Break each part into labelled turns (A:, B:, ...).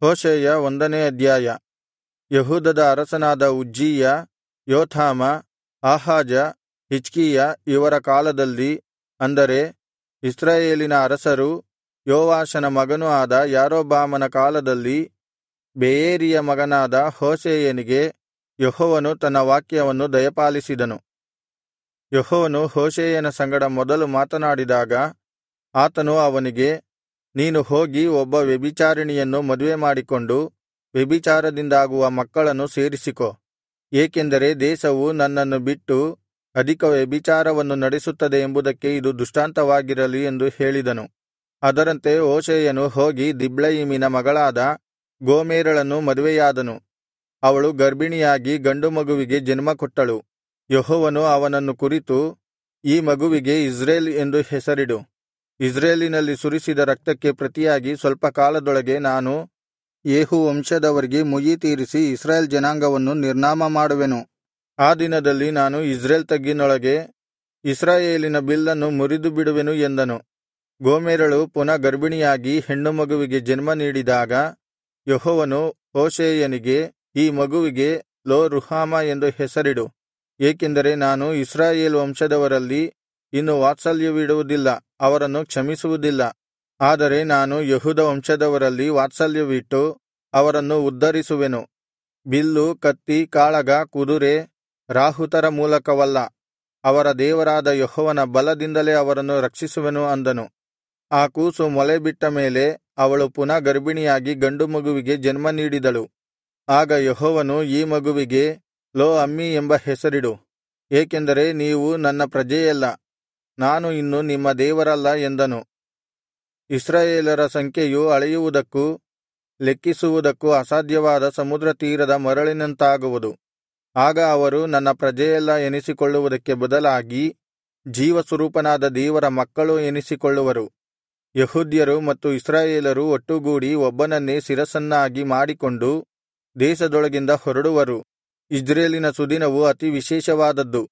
A: Hoshea 1ನೇ ಅಧ್ಯಾಯ. ಯೆಹೂದದ ಅರಸನಾದ ಉಜ್ಜೀಯ, ಯೋಥಾಮ, ಆಹಾಜ, ಹಿಜ್ಕೀಯ ಇವರ ಕಾಲದಲ್ಲಿ, ಅಂದರೆ ಇಸ್ರಾಯೇಲಿನ ಅರಸರೂ ಯೋವಾಷನ ಮಗನೂ ಆದ ಯಾರೊಬ್ಬಾಮನ ಕಾಲದಲ್ಲಿ, ಬೆಯೇರಿಯ ಮಗನಾದ ಹೋಶೇಯನಿಗೆ ಯೆಹೋವನು ತನ್ನ ವಾಕ್ಯವನ್ನು ದಯಪಾಲಿಸಿದನು. ಯೆಹೋವನು ಹೋಶೇಯನ ಸಂಗಡ ಮೊದಲು ಮಾತನಾಡಿದಾಗ ಆತನು ಅವನಿಗೆ, ನೀನು ಹೋಗಿ ಒಬ್ಬ ವ್ಯಭಿಚಾರಿಣಿಯನ್ನು ಮದುವೆಮಾಡಿಕೊಂಡು ವ್ಯಭಿಚಾರದಿಂದಾಗುವ ಮಕ್ಕಳನ್ನು ಸೇರಿಸಿಕೋ, ಏಕೆಂದರೆ ದೇಶವು ನನ್ನನ್ನು ಬಿಟ್ಟು ಅಧಿಕ ವ್ಯಭಿಚಾರವನ್ನು ನಡೆಸುತ್ತದೆ ಎಂಬುದಕ್ಕೆ ಇದು ದೃಷ್ಟಾಂತವಾಗಿರಲಿ ಎಂದು ಹೇಳಿದನು. ಅದರಂತೆ ಹೋಶೇಯನು ಹೋಗಿ ದಿಬ್ಲಯಿಮಿನ ಮಗಳಾದ ಗೋಮೆರಳನ್ನು ಮದುವೆಯಾದನು. ಅವಳು ಗರ್ಭಿಣಿಯಾಗಿ ಗಂಡು ಮಗುವಿಗೆ ಜನ್ಮಕೊಟ್ಟಳು. ಯೆಹೋವನು ಅವನನ್ನು ಕುರಿತು, ಈ ಮಗುವಿಗೆ ಇಜ್ರೇಲ್ ಎಂದು ಹೆಸರಿಡು. ಇಜ್ರೇಲಿನಲ್ಲಿ ಸುರಿಸಿದ ರಕ್ತಕ್ಕೆ ಪ್ರತಿಯಾಗಿ ಸ್ವಲ್ಪ ಕಾಲದೊಳಗೆ ನಾನು ಯೇಹೂ ವಂಶದವರಿಗೆ ಮುಯ್ಯಿ ತೀರಿಸಿ ಇಸ್ರಾಯೇಲ್ ಜನಾಂಗವನ್ನು ನಿರ್ನಾಮ ಮಾಡುವೆನು. ಆ ದಿನದಲ್ಲಿ ನಾನು ಇಜ್ರೇಲ್ ತಗ್ಗಿನೊಳಗೆ ಇಸ್ರಾಯೇಲಿನ ಬಿಲ್ಲನ್ನು ಮುರಿದು ಬಿಡುವೆನು ಎಂದನು. ಗೋಮೆರಳು ಪುನಃ ಗರ್ಭಿಣಿಯಾಗಿ ಹೆಣ್ಣು ಮಗುವಿಗೆ ಜನ್ಮ ನೀಡಿದಾಗ ಯೆಹೋವನು ಹೋಶೇಯನಿಗೆ, ಈ ಮಗುವಿಗೆ ಲೋ ರುಹಾಮ ಎಂದು ಹೆಸರಿಡು, ಏಕೆಂದರೆ ನಾನು ಇಸ್ರಾಯೇಲ್ ವಂಶದವರಲ್ಲಿ ಇನ್ನು ವಾತ್ಸಲ್ಯವಿಡುವುದಿಲ್ಲ, ಅವರನ್ನು ಕ್ಷಮಿಸುವುದಿಲ್ಲ. ಆದರೆ ನಾನು ಯೆಹೂದ ವಂಶದವರಲ್ಲಿ ವಾತ್ಸಲ್ಯವಿಟ್ಟು ಅವರನ್ನು ಉದ್ಧರಿಸುವೆನು. ಬಿಲ್ಲು, ಕತ್ತಿ, ಕಾಳಗ, ಕುದುರೆ, ರಾಹುತರ ಮೂಲಕವಲ್ಲ, ಅವರ ದೇವರಾದ ಯೆಹೋವನ ಬಲದಿಂದಲೇ ಅವರನ್ನು ರಕ್ಷಿಸುವೆನು ಅಂದನು. ಆ ಕೂಸು ಮೊಲೆ ಬಿಟ್ಟ ಮೇಲೆ ಅವಳು ಪುನಃ ಗರ್ಭಿಣಿಯಾಗಿ ಗಂಡು ಮಗುವಿಗೆ ಜನ್ಮ ನೀಡಿದಳು. ಆಗ ಯೆಹೋವನು ಈ ಮಗುವಿಗೆ ಲೋ ಅಮ್ಮೀ ಎಂಬ ಹೆಸರಿಡು, ಏಕೆಂದರೆ ನೀವು ನನ್ನ ಪ್ರಜೆಯಲ್ಲ, ನಾನು ಇನ್ನು ನಿಮ್ಮ ದೇವರಲ್ಲ ಎಂದನು. ಇಸ್ರಾಯೇಲರ ಸಂಖ್ಯೆಯು ಅಳೆಯುವುದಕ್ಕೂ ಲೆಕ್ಕಿಸುವುದಕ್ಕೂ ಅಸಾಧ್ಯವಾದ ಸಮುದ್ರ ತೀರದ ಮರಳಿನಂತಾಗುವುದು. ಆಗ ಅವರು ನನ್ನ ಪ್ರಜೆಯಲ್ಲ ಎನಿಸಿಕೊಳ್ಳುವುದಕ್ಕೆ ಬದಲಾಗಿ ಜೀವಸ್ವರೂಪನಾದ ದೇವರ ಮಕ್ಕಳು ಎನಿಸಿಕೊಳ್ಳುವರು. ಯೆಹೂದ್ಯರು ಮತ್ತು ಇಸ್ರಾಯೇಲರು ಒಟ್ಟುಗೂಡಿ ಒಬ್ಬನನ್ನೇ ಶಿರಸ್ಸನ್ನಾಗಿ ಮಾಡಿಕೊಂಡು ದೇಶದೊಳಗಿಂದ ಹೊರಡುವರು. ಇಜ್ರೇಲಿನ ಸುದಿನವು ಅತಿ ವಿಶೇಷವಾದದ್ದು.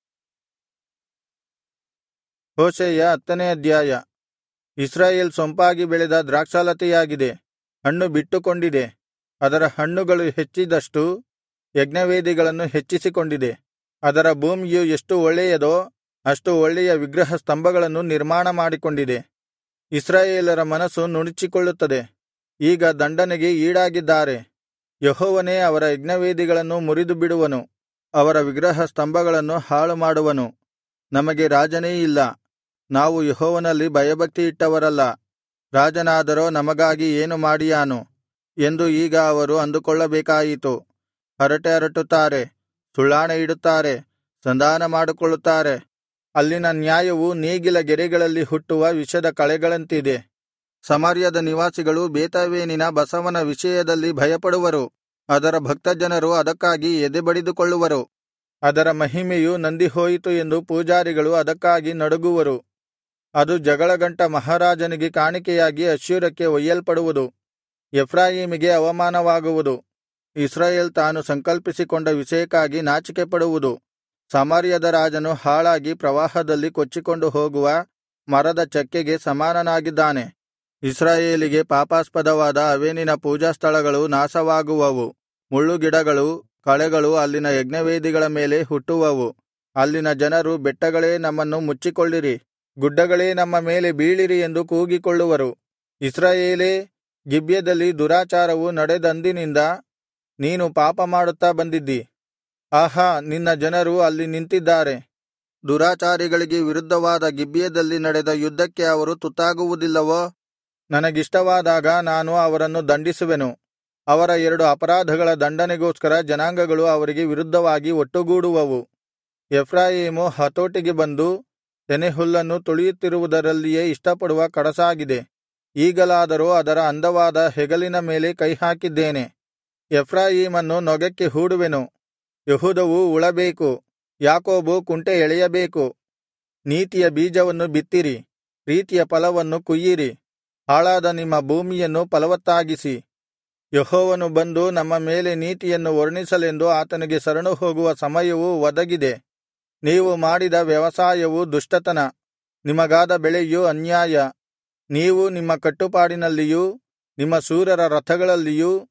A: ಹೋಶೇಯ 10ನೇ ಅಧ್ಯಾಯ. ಇಸ್ರಾಯೇಲ್ ಸೊಂಪಾಗಿ ಬೆಳೆದ ದ್ರಾಕ್ಷಾಲತೆಯಾಗಿದೆ, ಹಣ್ಣು ಬಿಟ್ಟುಕೊಂಡಿದೆ. ಅದರ ಹಣ್ಣುಗಳು ಹೆಚ್ಚಿದಷ್ಟು ಯಜ್ಞವೇದಿಗಳನ್ನು ಹೆಚ್ಚಿಸಿಕೊಂಡಿದೆ. ಅದರ ಭೂಮಿಯು ಎಷ್ಟು ಒಳ್ಳೆಯದೋ ಅಷ್ಟು ಒಳ್ಳೆಯ ವಿಗ್ರಹ ಸ್ತಂಭಗಳನ್ನು ನಿರ್ಮಾಣ ಮಾಡಿಕೊಂಡಿದೆ. ಇಸ್ರಾಯೇಲರ ಮನಸ್ಸು ನುಣುಚಿಕೊಳ್ಳುತ್ತದೆ, ಈಗ ದಂಡನೆಗೆ ಈಡಾಗಿದ್ದಾರೆ. ಯೆಹೋವನೇ ಅವರ ಯಜ್ಞವೇದಿಗಳನ್ನು ಮುರಿದು ಬಿಡುವನು, ಅವರ ವಿಗ್ರಹ ಸ್ತಂಭಗಳನ್ನು ಹಾಳು ಮಾಡುವನು. ನಮಗೆ ರಾಜನೇ ಇಲ್ಲ, ನಾವು ಯೆಹೋವನಲ್ಲಿ ಭಯಭಕ್ತಿಯಿಟ್ಟವರಲ್ಲ, ರಾಜನಾದರೋ ನಮಗಾಗಿ ಏನು ಮಾಡಿಯಾನು ಎಂದು ಈಗ ಅವರು ಅಂದುಕೊಳ್ಳಬೇಕಾಯಿತು. ಹರಟೆ ಹರಟುತ್ತಾರೆ, ಸುಳ್ಳಾಣೆ ಇಡುತ್ತಾರೆ, ಸಂಧಾನ ಮಾಡಿಕೊಳ್ಳುತ್ತಾರೆ. ಅಲ್ಲಿನ ನ್ಯಾಯವು ನೇಗಿಲ ಗೆರೆಗಳಲ್ಲಿ ಹುಟ್ಟುವ ವಿಷದ ಕಳೆಗಳಂತಿದೆ. ಸಮಾರ್ಯದ ನಿವಾಸಿಗಳು ಬೇತಾವೇನಿನ ಬಸವನ ವಿಷಯದಲ್ಲಿ ಭಯಪಡುವರು. ಅದರ ಭಕ್ತಜನರು ಅದಕ್ಕಾಗಿ ಎದೆಬಡಿದುಕೊಳ್ಳುವರು. ಅದರ ಮಹಿಮೆಯು ನಂದಿಹೋಯಿತು ಎಂದು ಪೂಜಾರಿಗಳು ಅದಕ್ಕಾಗಿ ನಡುಗುವರು. ಅದು ಜಗಳಗಂಟ ಮಹಾರಾಜನಿಗೆ ಕಾಣಿಕೆಯಾಗಿ ಅಶ್ಶೂರಕ್ಕೆ ಒಯ್ಯಲ್ಪಡುವುದು. ಎಫ್ರಾಯೀಮಿಗೆ ಅವಮಾನವಾಗುವುದು. ಇಸ್ರಾಯೇಲ್ ತಾನು ಸಂಕಲ್ಪಿಸಿಕೊಂಡ ವಿಷಯಕ್ಕಾಗಿ ನಾಚಿಕೆಪಡುವುದು. ಸಮಾರ್ಯದ ರಾಜನು ಹಾಳಾಗಿ ಪ್ರವಾಹದಲ್ಲಿ ಕೊಚ್ಚಿಕೊಂಡು ಹೋಗುವ ಮರದ ಚಕ್ಕೆಗೆ ಸಮಾನನಾಗಿದ್ದಾನೆ. ಇಸ್ರಾಯೇಲಿಗೆ ಪಾಪಾಸ್ಪದವಾದ ಅವೆನಿನ ಪೂಜಾಸ್ಥಳಗಳು ನಾಶವಾಗುವವು. ಮುಳ್ಳುಗಿಡಗಳು, ಕಳೆಗಳು ಅಲ್ಲಿನ ಯಜ್ಞವೇದಿಗಳ ಮೇಲೆ ಹುಟ್ಟುವವು. ಅಲ್ಲಿನ ಜನರು, ಬೆಟ್ಟಗಳೇ ನಮ್ಮನ್ನು ಮುಚ್ಚಿಕೊಳ್ಳಿರಿ, ಗುಡ್ಡಗಳೇ ನಮ್ಮ ಮೇಲೆ ಬೀಳಿರಿ ಎಂದು ಕೂಗಿಕೊಳ್ಳುವರು. ಇಸ್ರಾಯೇಲೇ, ಗಿಬ್ಯದಲ್ಲಿ ದುರಾಚಾರವು ನಡೆದಂದಿನಿಂದ ನೀನು ಪಾಪಮಾಡುತ್ತಾ ಬಂದಿದ್ದಿ. ಆಹಾ, ನಿನ್ನ ಜನರು ಅಲ್ಲಿ ನಿಂತಿದ್ದಾರೆ. ದುರಾಚಾರಿಗಳಿಗೆ ವಿರುದ್ಧವಾದ ಗಿಬ್ಯದಲ್ಲಿ ನಡೆದ ಯುದ್ಧಕ್ಕೆ ಅವರು ತುತ್ತಾಗುವುದಿಲ್ಲವೋ? ನನಗಿಷ್ಟವಾದಾಗ ನಾನು ಅವರನ್ನು ದಂಡಿಸುವೆನು. ಅವರ 2 ಅಪರಾಧಗಳ ದಂಡನೆಗೋಸ್ಕರ ಜನಾಂಗಗಳು ಅವರಿಗೆ ವಿರುದ್ಧವಾಗಿ ಒಟ್ಟುಗೂಡುವವು. ಎಫ್ರಾಯೀಮು ಹತೋಟಿಗೆ ಬಂದು ತೆನೆಹುಲ್ಲನ್ನು ತುಳಿಯುತ್ತಿರುವುದರಲ್ಲಿಯೇ ಇಷ್ಟಪಡುವ ಕಡಸಾಗಿದೆ. ಈಗಲಾದರೋ ಅದರ ಅಂದವಾದ ಹೆಗಲಿನ ಮೇಲೆ ಕೈಹಾಕಿದ್ದೇನೆ. ಎಫ್ರಾಯೀಮನ್ನು ನೊಗಕ್ಕೆ ಹೂಡುವೆನು. ಯೆಹೂದವು ಉಳಬೇಕು, ಯಾಕೋಬು ಕುಂಟೆ ಎಳೆಯಬೇಕು. ನೀತಿಯ ಬೀಜವನ್ನು ಬಿತ್ತಿರಿ, ಪ್ರೀತಿಯ ಫಲವನ್ನು ಕೊಯ್ಯಿರಿ. ಹಾಳಾದ ನಿಮ್ಮ ಭೂಮಿಯನ್ನು ಫಲವತ್ತಾಗಿಸಿ. ಯೆಹೋವನು ಬಂದು ನಮ್ಮ ಮೇಲೆ ನೀತಿಯನ್ನು ವರ್ಣಿಸಲೆಂದು ಆತನಿಗೆ ಶರಣು ಹೋಗುವ ಸಮಯವು ಒದಗಿದೆ. ನೀವು ಮಾಡಿದ ವ್ಯವಸಾಯವು ದುಷ್ಟತನ, ನಿಮಗಾದ ಬೆಳೆಯು ಅನ್ಯಾಯ. ನೀವು ನಿಮ್ಮ ಕಟ್ಟುಪಾಡಿನಲ್ಲಿಯೂ ನಿಮ್ಮ ಶೂರರ ರಥಗಳಲ್ಲಿಯೂ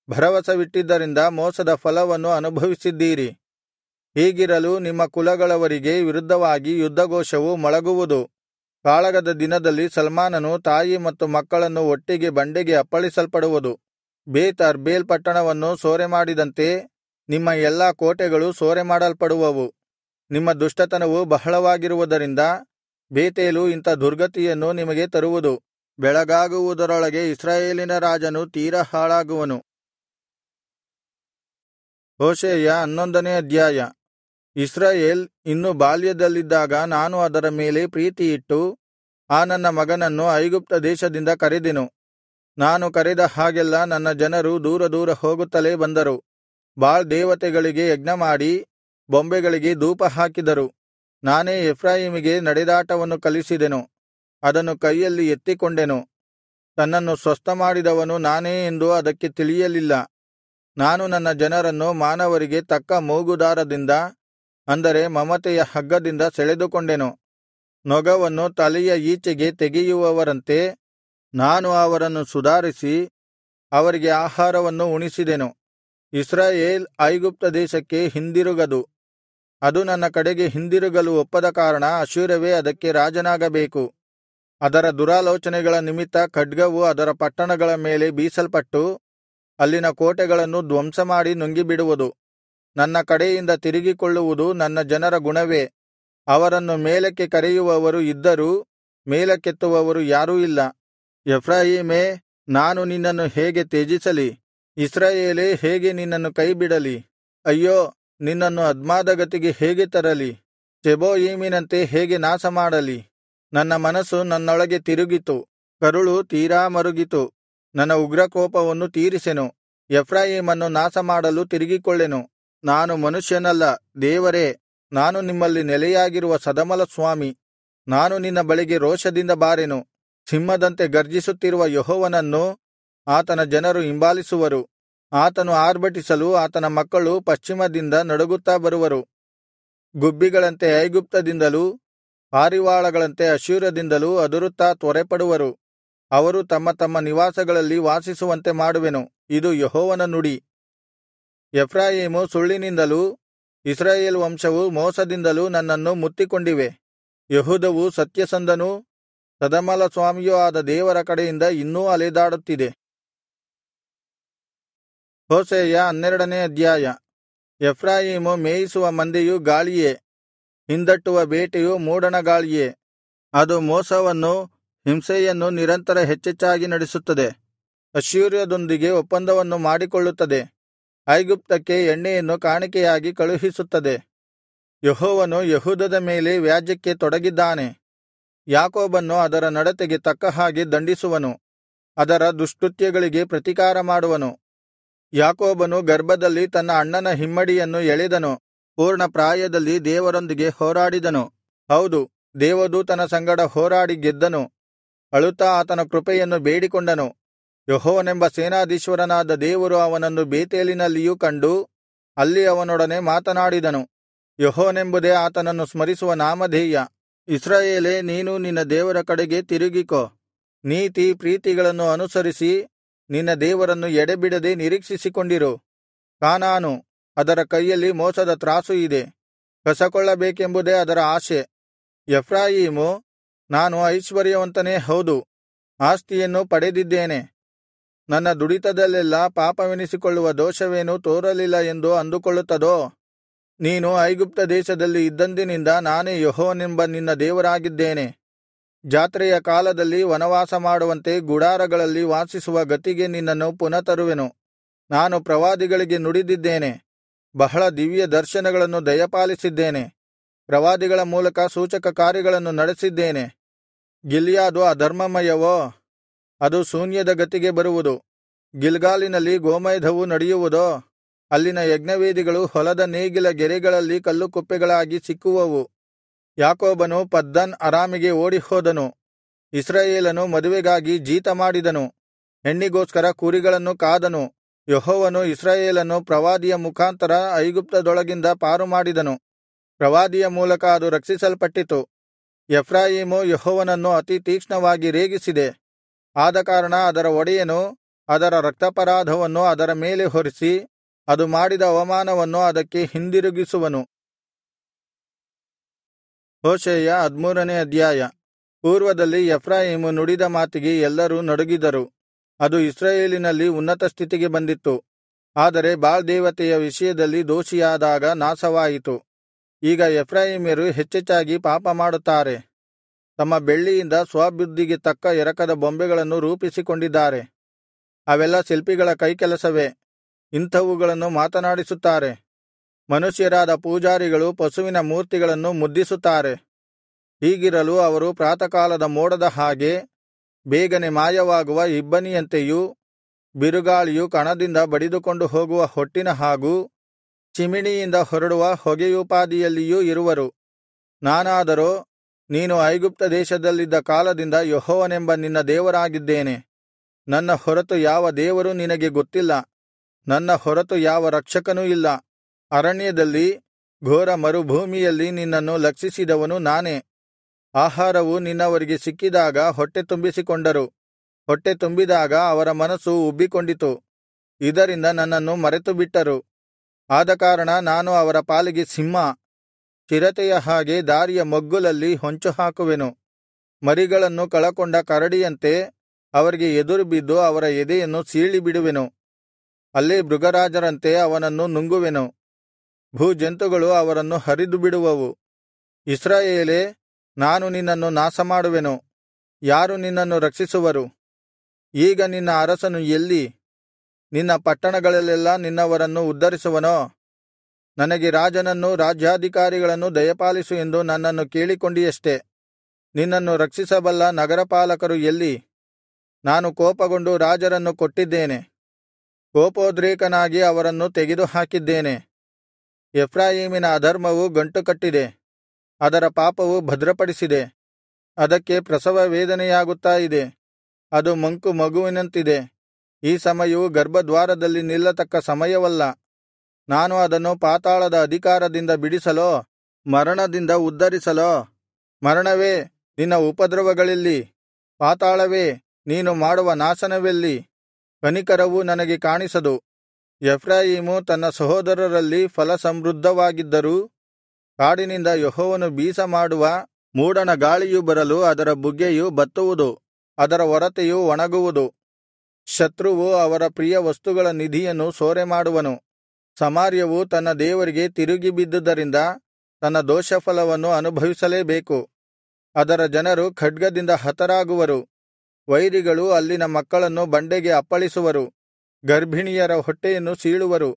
A: ಭರವಸವಿಟ್ಟಿದ್ದರಿಂದ ಮೋಸದ ಫಲವನ್ನು ಅನುಭವಿಸಿದ್ದೀರಿ. ಹೀಗಿರಲು ನಿಮ್ಮ ಕುಲಗಳವರಿಗೆ ವಿರುದ್ಧವಾಗಿ ಯುದ್ಧಘೋಷವು ಮೊಳಗುವುದು. ಕಾಳಗದ ದಿನದಲ್ಲಿ ಸಲ್ಮಾನನು ತಾಯಿ ಮತ್ತು ಮಕ್ಕಳನ್ನು ಒಟ್ಟಿಗೆ ಬಂಡೆಗೆ ಅಪ್ಪಳಿಸಲ್ಪಡುವುದು. ಬೇತ್ ಅರ್ಬೇಲ್ ಪಟ್ಟಣವನ್ನು ಸೂರೆಮಾಡಿದಂತೆ ನಿಮ್ಮ ಎಲ್ಲಾ ಕೋಟೆಗಳು ಸೂರೆಮಾಡಲ್ಪಡುವವು. ನಿಮ್ಮ ದುಷ್ಟತನವು ಬಹಳವಾಗಿರುವುದರಿಂದ ಬೇತೇಲು ಇಂಥ ದುರ್ಗತಿಯನ್ನು ನಿಮಗೆ ತರುವುದು. ಬೆಳಗಾಗುವುದರೊಳಗೆ ಇಸ್ರಾಯೇಲಿನ ರಾಜನು ತೀರಾ ಹಾಳಾಗುವನು. ಹೋಶೇಯ 11ನೇ ಅಧ್ಯಾಯ. ಇಸ್ರಾಯೇಲ್ ಇನ್ನೂ ಬಾಲ್ಯದಲ್ಲಿದ್ದಾಗ ನಾನು ಅದರ ಮೇಲೆ ಪ್ರೀತಿಯಿಟ್ಟು ಆ ನನ್ನ ಮಗನನ್ನು ಐಗುಪ್ತ ದೇಶದಿಂದ ಕರೆದೆನು. ನಾನು ಕರೆದ ಹಾಗೆಲ್ಲಾ ನನ್ನ ಜನರು ದೂರ ದೂರ ಹೋಗುತ್ತಲೇ ಬಂದರು. ಬಾಳ್ ದೇವತೆಗಳಿಗೆ ಯಜ್ಞಮಾಡಿ ಬೊಂಬೆಗಳಿಗೆ ಧೂಪ ಹಾಕಿದರು. ನಾನೇ ಎಫ್ರಾಯೀಮಿಗೆ ನಡೆದಾಟವನ್ನು ಕಲಿಸಿದೆನು, ಅದನ್ನು ಕೈಯಲ್ಲಿ ಎತ್ತಿಕೊಂಡೆನು. ತನ್ನನ್ನು ಸ್ವಸ್ಥಮಾಡಿದವನು ನಾನೇ ಎಂದು ಅದಕ್ಕೆ ತಿಳಿಯಲಿಲ್ಲ. ನಾನು ನನ್ನ ಜನರನ್ನು ಮಾನವರಿಗೆ ತಕ್ಕ ಮೂಗುದಾರದಿಂದ, ಅಂದರೆ ಮಮತೆಯ ಹಗ್ಗದಿಂದ ಸೆಳೆದುಕೊಂಡೆನು. ನೊಗವನ್ನು ತಲೆಯ ಈಚೆಗೆ ತೆಗೆಯುವವರಂತೆ ನಾನು ಅವರನ್ನು ಸುಧಾರಿಸಿ ಅವರಿಗೆ ಆಹಾರವನ್ನು ಉಣಿಸಿದೆನು. ಇಸ್ರಾಯೇಲ್ ಐಗುಪ್ತ ದೇಶಕ್ಕೆ ಹಿಂದಿರುಗದು. ಅದು ನನ್ನ ಕಡೆಗೆ ಹಿಂದಿರುಗಲು ಒಪ್ಪದ ಕಾರಣ ಅಶ್ಶೂರವೇ ಅದಕ್ಕೆ ರಾಜನಾಗಬೇಕು. ಅದರ ದುರಾಲೋಚನೆಗಳ ನಿಮಿತ್ತ ಖಡ್ಗವು ಅದರ ಪಟ್ಟಣಗಳ ಮೇಲೆ ಬೀಸಲ್ಪಟ್ಟು ಅಲ್ಲಿನ ಕೋಟೆಗಳನ್ನು ಧ್ವಂಸಮಾಡಿ ನುಂಗಿಬಿಡುವುದು. ನನ್ನ ಕಡೆಯಿಂದ ತಿರುಗಿಕೊಳ್ಳುವುದು ನನ್ನ ಜನರ ಗುಣವೇ. ಅವರನ್ನು ಮೇಲಕ್ಕೆ ಕರೆಯುವವರು ಇದ್ದರೂ ಮೇಲಕ್ಕೆತ್ತುವವರು ಯಾರೂ ಇಲ್ಲ. ಎಫ್ರಾಯೀಮೇ, ನಾನು ನಿನ್ನನ್ನು ಹೇಗೆ ತ್ಯಜಿಸಲಿ? ಇಸ್ರಾಯೇಲೇ, ಹೇಗೆ ನಿನ್ನನ್ನು ಕೈಬಿಡಲಿ? ಅಯ್ಯೋ, ನಿನ್ನನ್ನು ಅದ್ಮಾದಗತಿಗೆ ಹೇಗೆ ತರಲಿ? ಚೆಬೋಯೀಮಿನಂತೆ ಹೇಗೆ ನಾಶಮಾಡಲಿ? ನನ್ನ ಮನಸ್ಸು ನನ್ನೊಳಗೆ ತಿರುಗಿತು, ಕರುಳು ತೀರಾ ಮರುಗಿತು. ನನ್ನ ಉಗ್ರಕೋಪವನ್ನು ತೀರಿಸೆನು, ಎಫ್ರಾಯೀಮನ್ನು ನಾಶಮಾಡಲು ತಿರುಗಿಕೊಳ್ಳೆನು. ನಾನು ಮನುಷ್ಯನಲ್ಲ, ದೇವರೇ. ನಾನು ನಿಮ್ಮಲ್ಲಿ ನೆಲೆಯಾಗಿರುವ ಸದಮಲಸ್ವಾಮಿ. ನಾನು ನಿನ್ನ ಬಳಿಗೆ ರೋಷದಿಂದ ಬಾರೆನು. ಸಿಂಹದಂತೆ ಗರ್ಜಿಸುತ್ತಿರುವ ಯೆಹೋವನನ್ನು ಆತನ ಜನರು ಹಿಂಬಾಲಿಸುವರು. ಆತನು ಆರ್ಭಟಿಸಲು ಆತನ ಮಕ್ಕಳು ಪಶ್ಚಿಮದಿಂದ ನಡುಗುತ್ತಾ ಬರುವರು. ಗುಬ್ಬಿಗಳಂತೆ ಐಗುಪ್ತದಿಂದಲೂ ಪಾರಿವಾಳಗಳಂತೆ ಅಶ್ಶೂರದಿಂದಲೂ ಅದುರುತ್ತಾ ತ್ವರೆಪಡುವರು. ಅವರು ತಮ್ಮ ತಮ್ಮ ನಿವಾಸಗಳಲ್ಲಿ ವಾಸಿಸುವಂತೆ ಮಾಡುವೆನು. ಇದು ಯೆಹೋವನ ನುಡಿ. ಎಫ್ರಾಯೀಮು ಸುಳ್ಳಿನಿಂದಲೂ ಇಸ್ರಾಯೇಲ್ ವಂಶವು ಮೋಸದಿಂದಲೂ ನನ್ನನ್ನು ಮುತ್ತಿಕೊಂಡಿವೆ. ಯೆಹೂದವು ಸತ್ಯಸಂಧನೂ ಸದಮಲಸ್ವಾಮಿಯೂ ಆದ ದೇವರ ಕಡೆಯಿಂದ ಇನ್ನೂ ಅಲೆದಾಡುತ್ತಿದೆ. ಹೋಶೇಯ 12ನೇ ಅಧ್ಯಾಯ. ಎಫ್ರಾಯೀಮು ಮೇಯಿಸುವ ಮಂದೆಯು ಗಾಳಿಯೇ, ಹಿಂದಟ್ಟುವ ಬೇಟೆಯು ಮೂಡಣ ಗಾಳಿಯೇ. ಅದು ಮೋಸವನ್ನೂ ಹಿಂಸೆಯನ್ನೂ ನಿರಂತರ ಹೆಚ್ಚೆಚ್ಚಾಗಿ ನಡೆಸುತ್ತದೆ. ಅಶ್ಶೂರ್ಯದೊಂದಿಗೆ ಒಪ್ಪಂದವನ್ನು ಮಾಡಿಕೊಳ್ಳುತ್ತದೆ. ಐಗುಪ್ತಕ್ಕೆ ಎಣ್ಣೆಯನ್ನು ಕಾಣಿಕೆಯಾಗಿ ಕಳುಹಿಸುತ್ತದೆ. ಯೆಹೋವನು ಯೆಹೂದದ ಮೇಲೆ ವ್ಯಾಜ್ಯಕ್ಕೆ ತೊಡಗಿದ್ದಾನೆ. ಯಾಕೋಬನ್ನು ಅದರ ನಡತೆಗೆ ತಕ್ಕ ಹಾಗೆ ದಂಡಿಸುವನು. ಅದರ ದುಷ್ಕೃತ್ಯಗಳಿಗೆ ಪ್ರತಿಕಾರ ಮಾಡುವನು. ಯಾಕೋಬನು ಗರ್ಭದಲ್ಲಿ ತನ್ನ ಅಣ್ಣನ ಹಿಮ್ಮಡಿಯನ್ನು ಎಳೆದನು. ಪೂರ್ಣ ಪ್ರಾಯದಲ್ಲಿ ದೇವರೊಂದಿಗೆ ಹೋರಾಡಿದನು. ಹೌದು, ದೇವದೂತನ ಸಂಗಡ ಹೋರಾಡಿ ಗೆದ್ದನು. ಅಳುತ್ತಾ ಆತನ ಕೃಪೆಯನ್ನು ಬೇಡಿಕೊಂಡನು. ಯೆಹೋವನೆಂಬ ಸೇನಾಧೀಶ್ವರನಾದ ದೇವರು ಅವನನ್ನು ಬೇತೇಲಿನಲ್ಲಿಯೂ ಕಂಡು ಅಲ್ಲಿ ಅವನೊಡನೆ ಮಾತನಾಡಿದನು. ಯೆಹೋವನೆಂಬುದೇ ಆತನನ್ನು ಸ್ಮರಿಸುವ ನಾಮಧೇಯ. ಇಸ್ರಾಯೇಲೇ, ನೀನು ನಿನ್ನ ದೇವರ ಕಡೆಗೆ ತಿರುಗಿಕೋ. ನೀತಿ ಪ್ರೀತಿಗಳನ್ನು ಅನುಸರಿಸಿ ನಿನ್ನ ದೇವರನ್ನು ಎಡೆಬಿಡದೆ ನಿರೀಕ್ಷಿಸಿಕೊಂಡಿರು. ಕಾನಾನು, ಅದರ ಕೈಯಲ್ಲಿ ಮೋಸದ ತ್ರಾಸು ಇದೆ, ಕಸಕೊಳ್ಳಬೇಕೆಂಬುದೇ ಅದರ ಆಶೆ. ಎಫ್ರಾಯೀಮು, ನಾನು ಐಶ್ವರ್ಯವಂತನೇ ಹೌದು, ಆಸ್ತಿಯನ್ನು ಪಡೆದಿದ್ದೇನೆ, ನನ್ನ ದುಡಿತದಲ್ಲೆಲ್ಲಾ ಪಾಪವೆನಿಸಿಕೊಳ್ಳುವ ದೋಷವೇನೂ ತೋರಲಿಲ್ಲ ಎಂದು ಅಂದುಕೊಳ್ಳುತ್ತದೋ? ನೀನು ಐಗುಪ್ತ ದೇಶದಲ್ಲಿ ಇದ್ದಂದಿನಿಂದ ನಾನೇ ಯೆಹೋವನೆಂಬ ನಿನ್ನ ದೇವರಾಗಿದ್ದೇನೆ. ಜಾತ್ರೆಯ ಕಾಲದಲ್ಲಿ ವನವಾಸ ಮಾಡುವಂತೆ ಗುಡಾರಗಳಲ್ಲಿ ವಾಸಿಸುವ ಗತಿಗೆ ನಿನ್ನನ್ನು ಪುನಃ ತರುವೆನು. ನಾನು ಪ್ರವಾದಿಗಳಿಗೆ ನುಡಿದಿದ್ದೇನೆ, ಬಹಳ ದಿವ್ಯ ದರ್ಶನಗಳನ್ನು ದಯಪಾಲಿಸಿದ್ದೇನೆ. ಪ್ರವಾದಿಗಳ ಮೂಲಕ ಸೂಚಕ ಕಾರ್ಯಗಳನ್ನು ನಡೆಸಿದ್ದೇನೆ. ಗಿಲ್ಯಾದು ಅಧರ್ಮಮಯವೋ? ಅದು ಶೂನ್ಯದ ಗತಿಗೆ ಬರುವುದು. ಗಿಲ್ಗಾಲಿನಲ್ಲಿ ಗೋಮೇಧವು ನಡೆಯುವುದೋ? ಅಲ್ಲಿನ ಯಜ್ಞವೇದಿಗಳು ಹೊಲದ ನೇಗಿಲ ಗೆರೆಗಳಲ್ಲಿ ಕಲ್ಲುಕುಪ್ಪೆಗಳಾಗಿ ಸಿಕ್ಕುವವು. ಯಾಕೋಬನು ಪದ್ದನ್ ಅರಾಮಿಗೆ ಓಡಿಹೋದನು. ಇಸ್ರಾಯೇಲನು ಮದುವೆಗಾಗಿ ಜೀತ ಮಾಡಿದನು. ಹೆಣ್ಣಿಗೋಸ್ಕರ ಕುರಿಗಳನ್ನು ಕಾದನು. ಯೆಹೋವನು ಇಸ್ರಾಯೇಲನ್ನು ಪ್ರವಾದಿಯ ಮುಖಾಂತರ ಐಗುಪ್ತದೊಳಗಿಂದ ಪಾರುಮಾಡಿದನು. ಪ್ರವಾದಿಯ ಮೂಲಕ ಅದು ರಕ್ಷಿಸಲ್ಪಟ್ಟಿತು. ಎಫ್ರಾಯೀಮು ಯೆಹೋವನನ್ನು ಅತಿ ತೀಕ್ಷ್ಣವಾಗಿ ರೇಗಿಸಿದೆ. ಆದಕಾರಣ ಅದರ ಒಡೆಯನು ಅದರ ರಕ್ತಾಪರಾಧವನ್ನು ಅದರ ಮೇಲೆ ಹೊರಿಸಿ ಅದು ಮಾಡಿದ ಅವಮಾನವನ್ನು ಅದಕ್ಕೆ ಹಿಂದಿರುಗಿಸುವನು. ಹೋಶೇಯ 13ನೇ ಅಧ್ಯಾಯ. ಪೂರ್ವದಲ್ಲಿ ಎಫ್ರಾಯೀಮು ನುಡಿದ ಮಾತಿಗೆ ಎಲ್ಲರೂ ನಡುಗಿದರು. ಅದು ಇಸ್ರಾಯೇಲಿನಲ್ಲಿ ಉನ್ನತ ಸ್ಥಿತಿಗೆ ಬಂದಿತ್ತು. ಆದರೆ ಬಾಳ್ ದೇವತೆಯ ವಿಷಯದಲ್ಲಿ ದೋಷಿಯಾದಾಗ ನಾಶವಾಯಿತು. ಈಗ ಎಫ್ರಾಯೀಮ್ಯರು ಹೆಚ್ಚೆಚ್ಚಾಗಿ ಪಾಪ ಮಾಡುತ್ತಾರೆ. ತಮ್ಮ ಬೆಳ್ಳಿಯಿಂದ ಸ್ವಬುದ್ಧಿಗೆ ತಕ್ಕ ಎರಕದ ಬೊಂಬೆಗಳನ್ನು ರೂಪಿಸಿಕೊಂಡಿದ್ದಾರೆ. ಅವೆಲ್ಲ ಶಿಲ್ಪಿಗಳ ಕೈಕೆಲಸವೇ. ಇಂಥವುಗಳನ್ನು ಮಾತನಾಡಿಸುತ್ತಾರೆ. ಮನುಷ್ಯರಾದ ಪೂಜಾರಿಗಳು ಪಶುವಿನ ಮೂರ್ತಿಗಳನ್ನು ಮುದ್ದಿಸುತ್ತಾರೆ. ಹೀಗಿರಲು ಅವರು ಪ್ರಾತಃಕಾಲದ ಮೋಡದ ಹಾಗೆ ಬೇಗನೆ ಮಾಯವಾಗುವ ಇಬ್ಬನಿಯಂತೆಯೂ, ಬಿರುಗಾಳಿಯು ಕಣದಿಂದ ಬಡಿದುಕೊಂಡು ಹೋಗುವ ಹೊಟ್ಟಿನ ಹಾಗೂ ಚಿಮಿಣಿಯಿಂದ ಹೊರಡುವ ಹೊಗೆಯೋಪಾದಿಯಲ್ಲಿಯೂ ಇರುವರು. ನಾನಾದರೋ ನೀನು ಐಗುಪ್ತ ದೇಶದಲ್ಲಿದ್ದ ಕಾಲದಿಂದ ಯೆಹೋವನೆಂಬ ನಿನ್ನ ದೇವರಾಗಿದ್ದೇನೆ. ನನ್ನ ಹೊರತು ಯಾವ ದೇವರೂ ನಿನಗೆ ಗೊತ್ತಿಲ್ಲ. ನನ್ನ ಹೊರತು ಯಾವ ರಕ್ಷಕನೂ ಇಲ್ಲ. ಅರಣ್ಯದಲ್ಲಿ ಘೋರ ಮರುಭೂಮಿಯಲ್ಲಿ ನಿನ್ನನ್ನು ಲಕ್ಷಿಸಿದವನು ನಾನೇ. ಆಹಾರವು ನಿನ್ನವರಿಗೆ ಸಿಕ್ಕಿದಾಗ ಹೊಟ್ಟೆ ತುಂಬಿಸಿಕೊಂಡರು. ಹೊಟ್ಟೆ ತುಂಬಿದಾಗ ಅವರ ಮನಸ್ಸು ಉಬ್ಬಿಕೊಂಡಿತು. ಇದರಿಂದ ನನ್ನನ್ನು ಮರೆತುಬಿಟ್ಟರು. ಆದಕಾರಣ ನಾನು ಅವರ ಪಾಲಿಗೆ ಸಿಂಹ, ಚಿರತೆಯ ಹಾಗೆ ದಾರಿಯ ಮಗ್ಗುಲಲ್ಲಿ ಹೊಂಚುಹಾಕುವೆನು. ಮರಿಗಳನ್ನು ಕಳಕೊಂಡ ಕರಡಿಯಂತೆ ಅವರಿಗೆ ಎದುರು ಬಿದ್ದು ಅವರ ಎದೆಯನ್ನು ಸೀಳಿಬಿಡುವೆನು. ಅಲ್ಲೇ ಮೃಗರಾಜರಂತೆ ಅವನನ್ನು ನುಂಗುವೆನು. ಭೂಜಂತುಗಳು ಅವರನ್ನು ಹರಿದುಬಿಡುವವು. ಇಸ್ರಾಯೇಲೇ, ನಾನು ನಿನ್ನನ್ನು ನಾಶಮಾಡುವೆನು. ಯಾರು ನಿನ್ನನ್ನು ರಕ್ಷಿಸುವರು? ಈಗ ನಿನ್ನ ಅರಸನು ಎಲ್ಲಿ? ನಿನ್ನ ಪಟ್ಟಣಗಳಲ್ಲೆಲ್ಲಾ ನಿನ್ನವರನ್ನು ಉದ್ಧರಿಸುವನೋ? ನನಗೆ ರಾಜನನ್ನೂ ರಾಜ್ಯಾಧಿಕಾರಿಗಳನ್ನೂ ದಯಪಾಲಿಸು ಎಂದು ನನ್ನನ್ನು ಕೇಳಿಕೊಂಡಿಯಷ್ಟೆ. ನಿನ್ನನ್ನು ರಕ್ಷಿಸಬಲ್ಲ ನಗರಪಾಲಕರು ಎಲ್ಲಿ? ನಾನು ಕೋಪಗೊಂಡು ರಾಜರನ್ನು ಕೊಟ್ಟಿದ್ದೇನೆ. ಕೋಪೋದ್ರೇಕನಾಗಿ ಅವರನ್ನು ತೆಗೆದುಹಾಕಿದ್ದೇನೆ. ಎಫ್ರಾಯೀಮಿನ ಅಧರ್ಮವು ಗಂಟುಕಟ್ಟಿದೆ. ಅದರ ಪಾಪವು ಭದ್ರಪಡಿಸಿದೆ. ಅದಕ್ಕೆ ಪ್ರಸವ ವೇದನೆಯಾಗುತ್ತಾ ಇದೆ. ಅದು ಮಂಕು ಮಗುವಿನಂತಿದೆ. ಈ ಸಮಯವು ಗರ್ಭದ್ವಾರದಲ್ಲಿ ನಿಲ್ಲತಕ್ಕ ಸಮಯವಲ್ಲ. ನಾನು ಅದನ್ನು ಪಾತಾಳದ ಅಧಿಕಾರದಿಂದ ಬಿಡಿಸಲೋ, ಮರಣದಿಂದ ಉದ್ಧರಿಸಲೋ? ಮರಣವೇ, ನಿನ್ನ ಉಪದ್ರವಗಳೆಲ್ಲಿ? ಪಾತಾಳವೇ, ನೀನು ಮಾಡುವ ನಾಶನವೆಲ್ಲಿ? ಕನಿಕರವು ನನಗೆ ಕಾಣಿಸದು. ಎಫ್ರಾಯೀಮು ತನ್ನ ಸಹೋದರರಲ್ಲಿ ಫಲಸಮೃದ್ಧವಾಗಿದ್ದರೂ, ಕಾಡಿನಿಂದ ಯೆಹೋವನು ಬೀಸಮಾಡುವ ಮೂಡಣ ಗಾಳಿಯು ಬರಲು ಅದರ ಬುಗ್ಗೆಯು ಬತ್ತುವುದು, ಅದರ ಒರತೆಯು ಒಣಗುವುದು. ಶತ್ರುವು ಅವರ ಪ್ರಿಯ ವಸ್ತುಗಳ ನಿಧಿಯನ್ನು ಸೂರೆಮಾಡುವನು. ಸಮಾರ್ಯವು ತನ್ನ ದೇವರಿಗೆ ತಿರುಗಿ ಬಿದ್ದುದರಿಂದ ತನ್ನ ದೋಷಫಲವನ್ನು ಅನುಭವಿಸಲೇಬೇಕು. ಅದರ ಜನರು ಖಡ್ಗದಿಂದ ಹತರಾಗುವರು. ವೈರಿಗಳು ಅಲ್ಲಿನ ಮಕ್ಕಳನ್ನು ಬಂಡೆಗೆ ಅಪ್ಪಳಿಸುವರು. ಗರ್ಭಿಣಿಯರ ಹೊಟ್ಟೆಯನ್ನು ಸೀಳುವರು.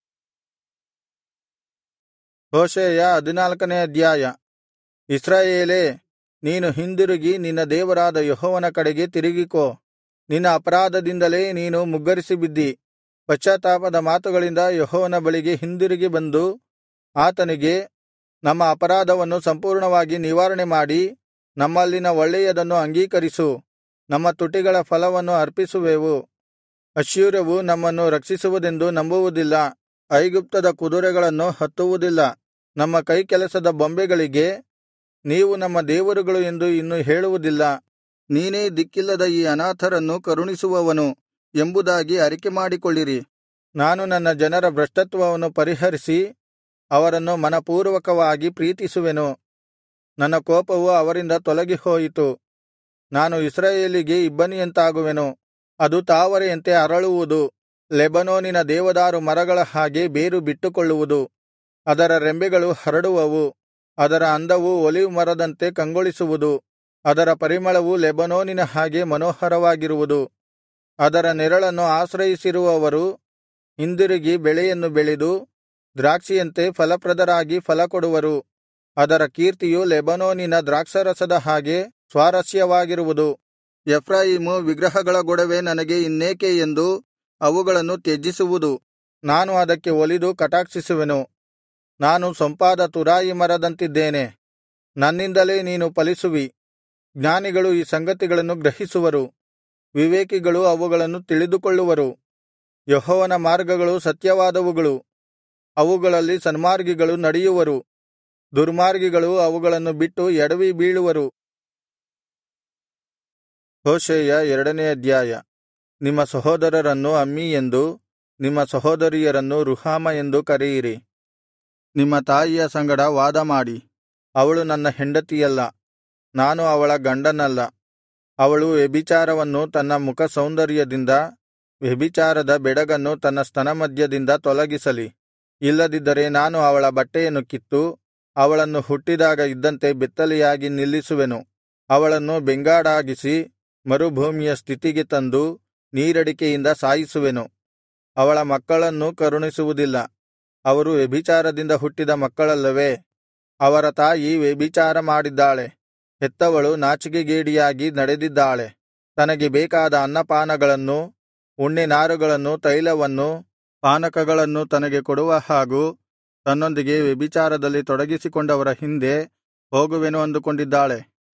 A: ಹೋಶೇಯ 14ನೇ ಅಧ್ಯಾಯ. ಇಸ್ರಾಯೇಲೇ, ನೀನು ಹಿಂದಿರುಗಿ ನಿನ್ನ ದೇವರಾದ ಯೆಹೋವನ ಕಡೆಗೆ ತಿರುಗಿಕೋ. ನಿನ್ನ ಅಪರಾಧದಿಂದಲೇ ನೀನು ಮುಗ್ಗರಿಸಿ ಬಿದ್ದಿ. ಪಶ್ಚಾತ್ತಾಪದ ಮಾತುಗಳಿಂದ ಯೆಹೋವನ ಬಳಿಗೆ ಹಿಂದಿರುಗಿ ಬಂದು ಆತನಿಗೆ, ನಮ್ಮ ಅಪರಾಧವನ್ನು ಸಂಪೂರ್ಣವಾಗಿ ನಿವಾರಣೆ ಮಾಡಿ ನಮ್ಮಲ್ಲಿನ ಒಳ್ಳೆಯದನ್ನು ಅಂಗೀಕರಿಸು. ನಮ್ಮ ತುಟಿಗಳ ಫಲವನ್ನು ಅರ್ಪಿಸುವೆವು. ಅಶ್ಶೂರವು ನಮ್ಮನ್ನು ರಕ್ಷಿಸುವುದೆಂದು ನಂಬುವುದಿಲ್ಲ. ಐಗುಪ್ತದ ಕುದುರೆಗಳನ್ನು ಹತ್ತುವುದಿಲ್ಲ. ನಮ್ಮ ಕೈಕೆಲಸದ ಬೊಂಬೆಗಳಿಗೆ ನೀವು ನಮ್ಮ ದೇವರುಗಳು ಎಂದು ಇನ್ನು ಹೇಳುವುದಿಲ್ಲ. ನೀನೇ ದಿಕ್ಕಿಲ್ಲದ ಈ ಅನಾಥರನ್ನು ಕರುಣಿಸುವವನು ಎಂಬುದಾಗಿ ಅರಿಕೆಮಾಡಿಕೊಳ್ಳಿರಿ. ನಾನು ನನ್ನ ಜನರ ಭ್ರಷ್ಟತ್ವವನ್ನು ಪರಿಹರಿಸಿ ಅವರನ್ನು ಮನಪೂರ್ವಕವಾಗಿ ಪ್ರೀತಿಸುವೆನು. ನನ್ನ ಕೋಪವು ಅವರಿಂದ ತೊಲಗಿ ಹೋಯಿತು. ನಾನು ಇಸ್ರಾಯೇಲಿಗೆ ಇಬ್ಬನಿಯಂತಾಗುವೆನು. ಅದು ತಾವರೆಯಂತೆ ಅರಳುವುದು. ಲೆಬನೋನಿನ ದೇವದಾರು ಮರಗಳ ಹಾಗೆ ಬೇರು ಬಿಟ್ಟುಕೊಳ್ಳುವುದು. ಅದರ ರೆಂಬೆಗಳು ಹರಡುವವು. ಅದರ ಅಂದವು ಒಲಿವ್ ಮರದಂತೆ ಕಂಗೊಳಿಸುವುದು. ಅದರ ಪರಿಮಳವು ಲೆಬನೋನಿನ ಹಾಗೆ ಮನೋಹರವಾಗಿರುವುದು. ಅದರ ನೆರಳನ್ನು ಆಶ್ರಯಿಸಿರುವವರು ಹಿಂದಿರುಗಿ ಬೆಳೆಯನ್ನು ಬೆಳೆದು ದ್ರಾಕ್ಷಿಯಂತೆ ಫಲಪ್ರದರಾಗಿ ಫಲಕೊಡುವರು. ಅದರ ಕೀರ್ತಿಯು ಲೆಬನೋನಿನ ದ್ರಾಕ್ಷಾರಸದ ಹಾಗೆ ಸ್ವಾರಸ್ಯವಾಗಿರುವುದು. ಎಫ್ರಾಯೀಮು ವಿಗ್ರಹಗಳ ಗೊಡವೆ ನನಗೆ ಇನ್ನೇಕೆ ಎಂದು ಅವುಗಳನ್ನು ತ್ಯಜಿಸುವುದು. ನಾನು ಅದಕ್ಕೆ ಒಲಿದು ಕಟಾಕ್ಷಿಸುವೆನು. ನಾನು ಸೊಂಪಾದ ತುರಾಯಿ ಮರದಂತಿದ್ದೇನೆ. ನನ್ನಿಂದಲೇ ನೀನು ಫಲಿಸುವಿ. ಜ್ಞಾನಿಗಳು ಈ ಸಂಗತಿಗಳನ್ನು ಗ್ರಹಿಸುವರು. ವಿವೇಕಿಗಳು ಅವುಗಳನ್ನು ತಿಳಿದುಕೊಳ್ಳುವರು. ಯೆಹೋವನ ಮಾರ್ಗಗಳು ಸತ್ಯವಾದವುಗಳು. ಅವುಗಳಲ್ಲಿ ಸನ್ಮಾರ್ಗಿಗಳು ನಡೆಯುವರು. ದುರ್ಮಾರ್ಗಿಗಳು ಅವುಗಳನ್ನು ಬಿಟ್ಟು ಎಡವಿ ಬೀಳುವರು. ಹೋಶೇಯ 2ನೇ ಅಧ್ಯಾಯ. ನಿಮ್ಮ ಸಹೋದರರನ್ನು ಅಮ್ಮೀ ಎಂದು, ನಿಮ್ಮ ಸಹೋದರಿಯರನ್ನು ರುಹಾಮ ಎಂದು ಕರೆಯಿರಿ. ನಿಮ್ಮ ತಾಯಿಯ ಸಂಗಡ ವಾದಮಾಡಿ, ಅವಳು ನನ್ನ ಹೆಂಡತಿಯಲ್ಲ, ನಾನು ಅವಳ ಗಂಡನಲ್ಲ. ಅವಳು ವ್ಯಭಿಚಾರವನ್ನು ತನ್ನ ಮುಖಸೌಂದರ್ಯದಿಂದ, ವ್ಯಭಿಚಾರದ ಬೆಡಗನ್ನು ತನ್ನ ಸ್ತನಮಧ್ಯದಿಂದ ತೊಲಗಿಸಲಿ. ಇಲ್ಲದಿದ್ದರೆ ನಾನು ಅವಳ ಬಟ್ಟೆಯನ್ನು ಕಿತ್ತು, ಅವಳನ್ನು ಹುಟ್ಟಿದಾಗ ಇದ್ದಂತೆ ಬೆತ್ತಲೆಯಾಗಿ ನಿಲ್ಲಿಸುವೆನು. ಅವಳನ್ನು ಬೆಂಗಾಡಾಗಿಸಿ ಮರುಭೂಮಿಯ ಸ್ಥಿತಿಗೆ ತಂದು ನೀರಡಿಕೆಯಿಂದ ಸಾಯಿಸುವೆನು. ಅವಳ ಮಕ್ಕಳನ್ನೂ ಕರುಣಿಸುವುದಿಲ್ಲ. ಅವರು ವ್ಯಭಿಚಾರದಿಂದ ಹುಟ್ಟಿದ ಮಕ್ಕಳಲ್ಲವೇ? ಅವರ ತಾಯಿ ವ್ಯಭಿಚಾರ ಮಾಡಿದ್ದಾಳೆ, ಹೆತ್ತವಳು ನಾಚಿಕೆಗೇಡಿಯಾಗಿ ನಡೆದಿದ್ದಾಳೆ. ತನಗೆ ಬೇಕಾದ ಅನ್ನಪಾನಗಳನ್ನು, ಉಣ್ಣೆನಾರುಗಳನ್ನು, ತೈಲವನ್ನು, ಪಾನಕಗಳನ್ನು ತನಗೆ ಕೊಡುವ ಹಾಗೂ ತನ್ನೊಂದಿಗೆ ವ್ಯಭಿಚಾರದಲ್ಲಿ ತೊಡಗಿಸಿಕೊಂಡವರ ಹಿಂದೆ ಹೋಗುವೆನು ಅಂದುಕೊಂಡಿದ್ದಾಳೆ.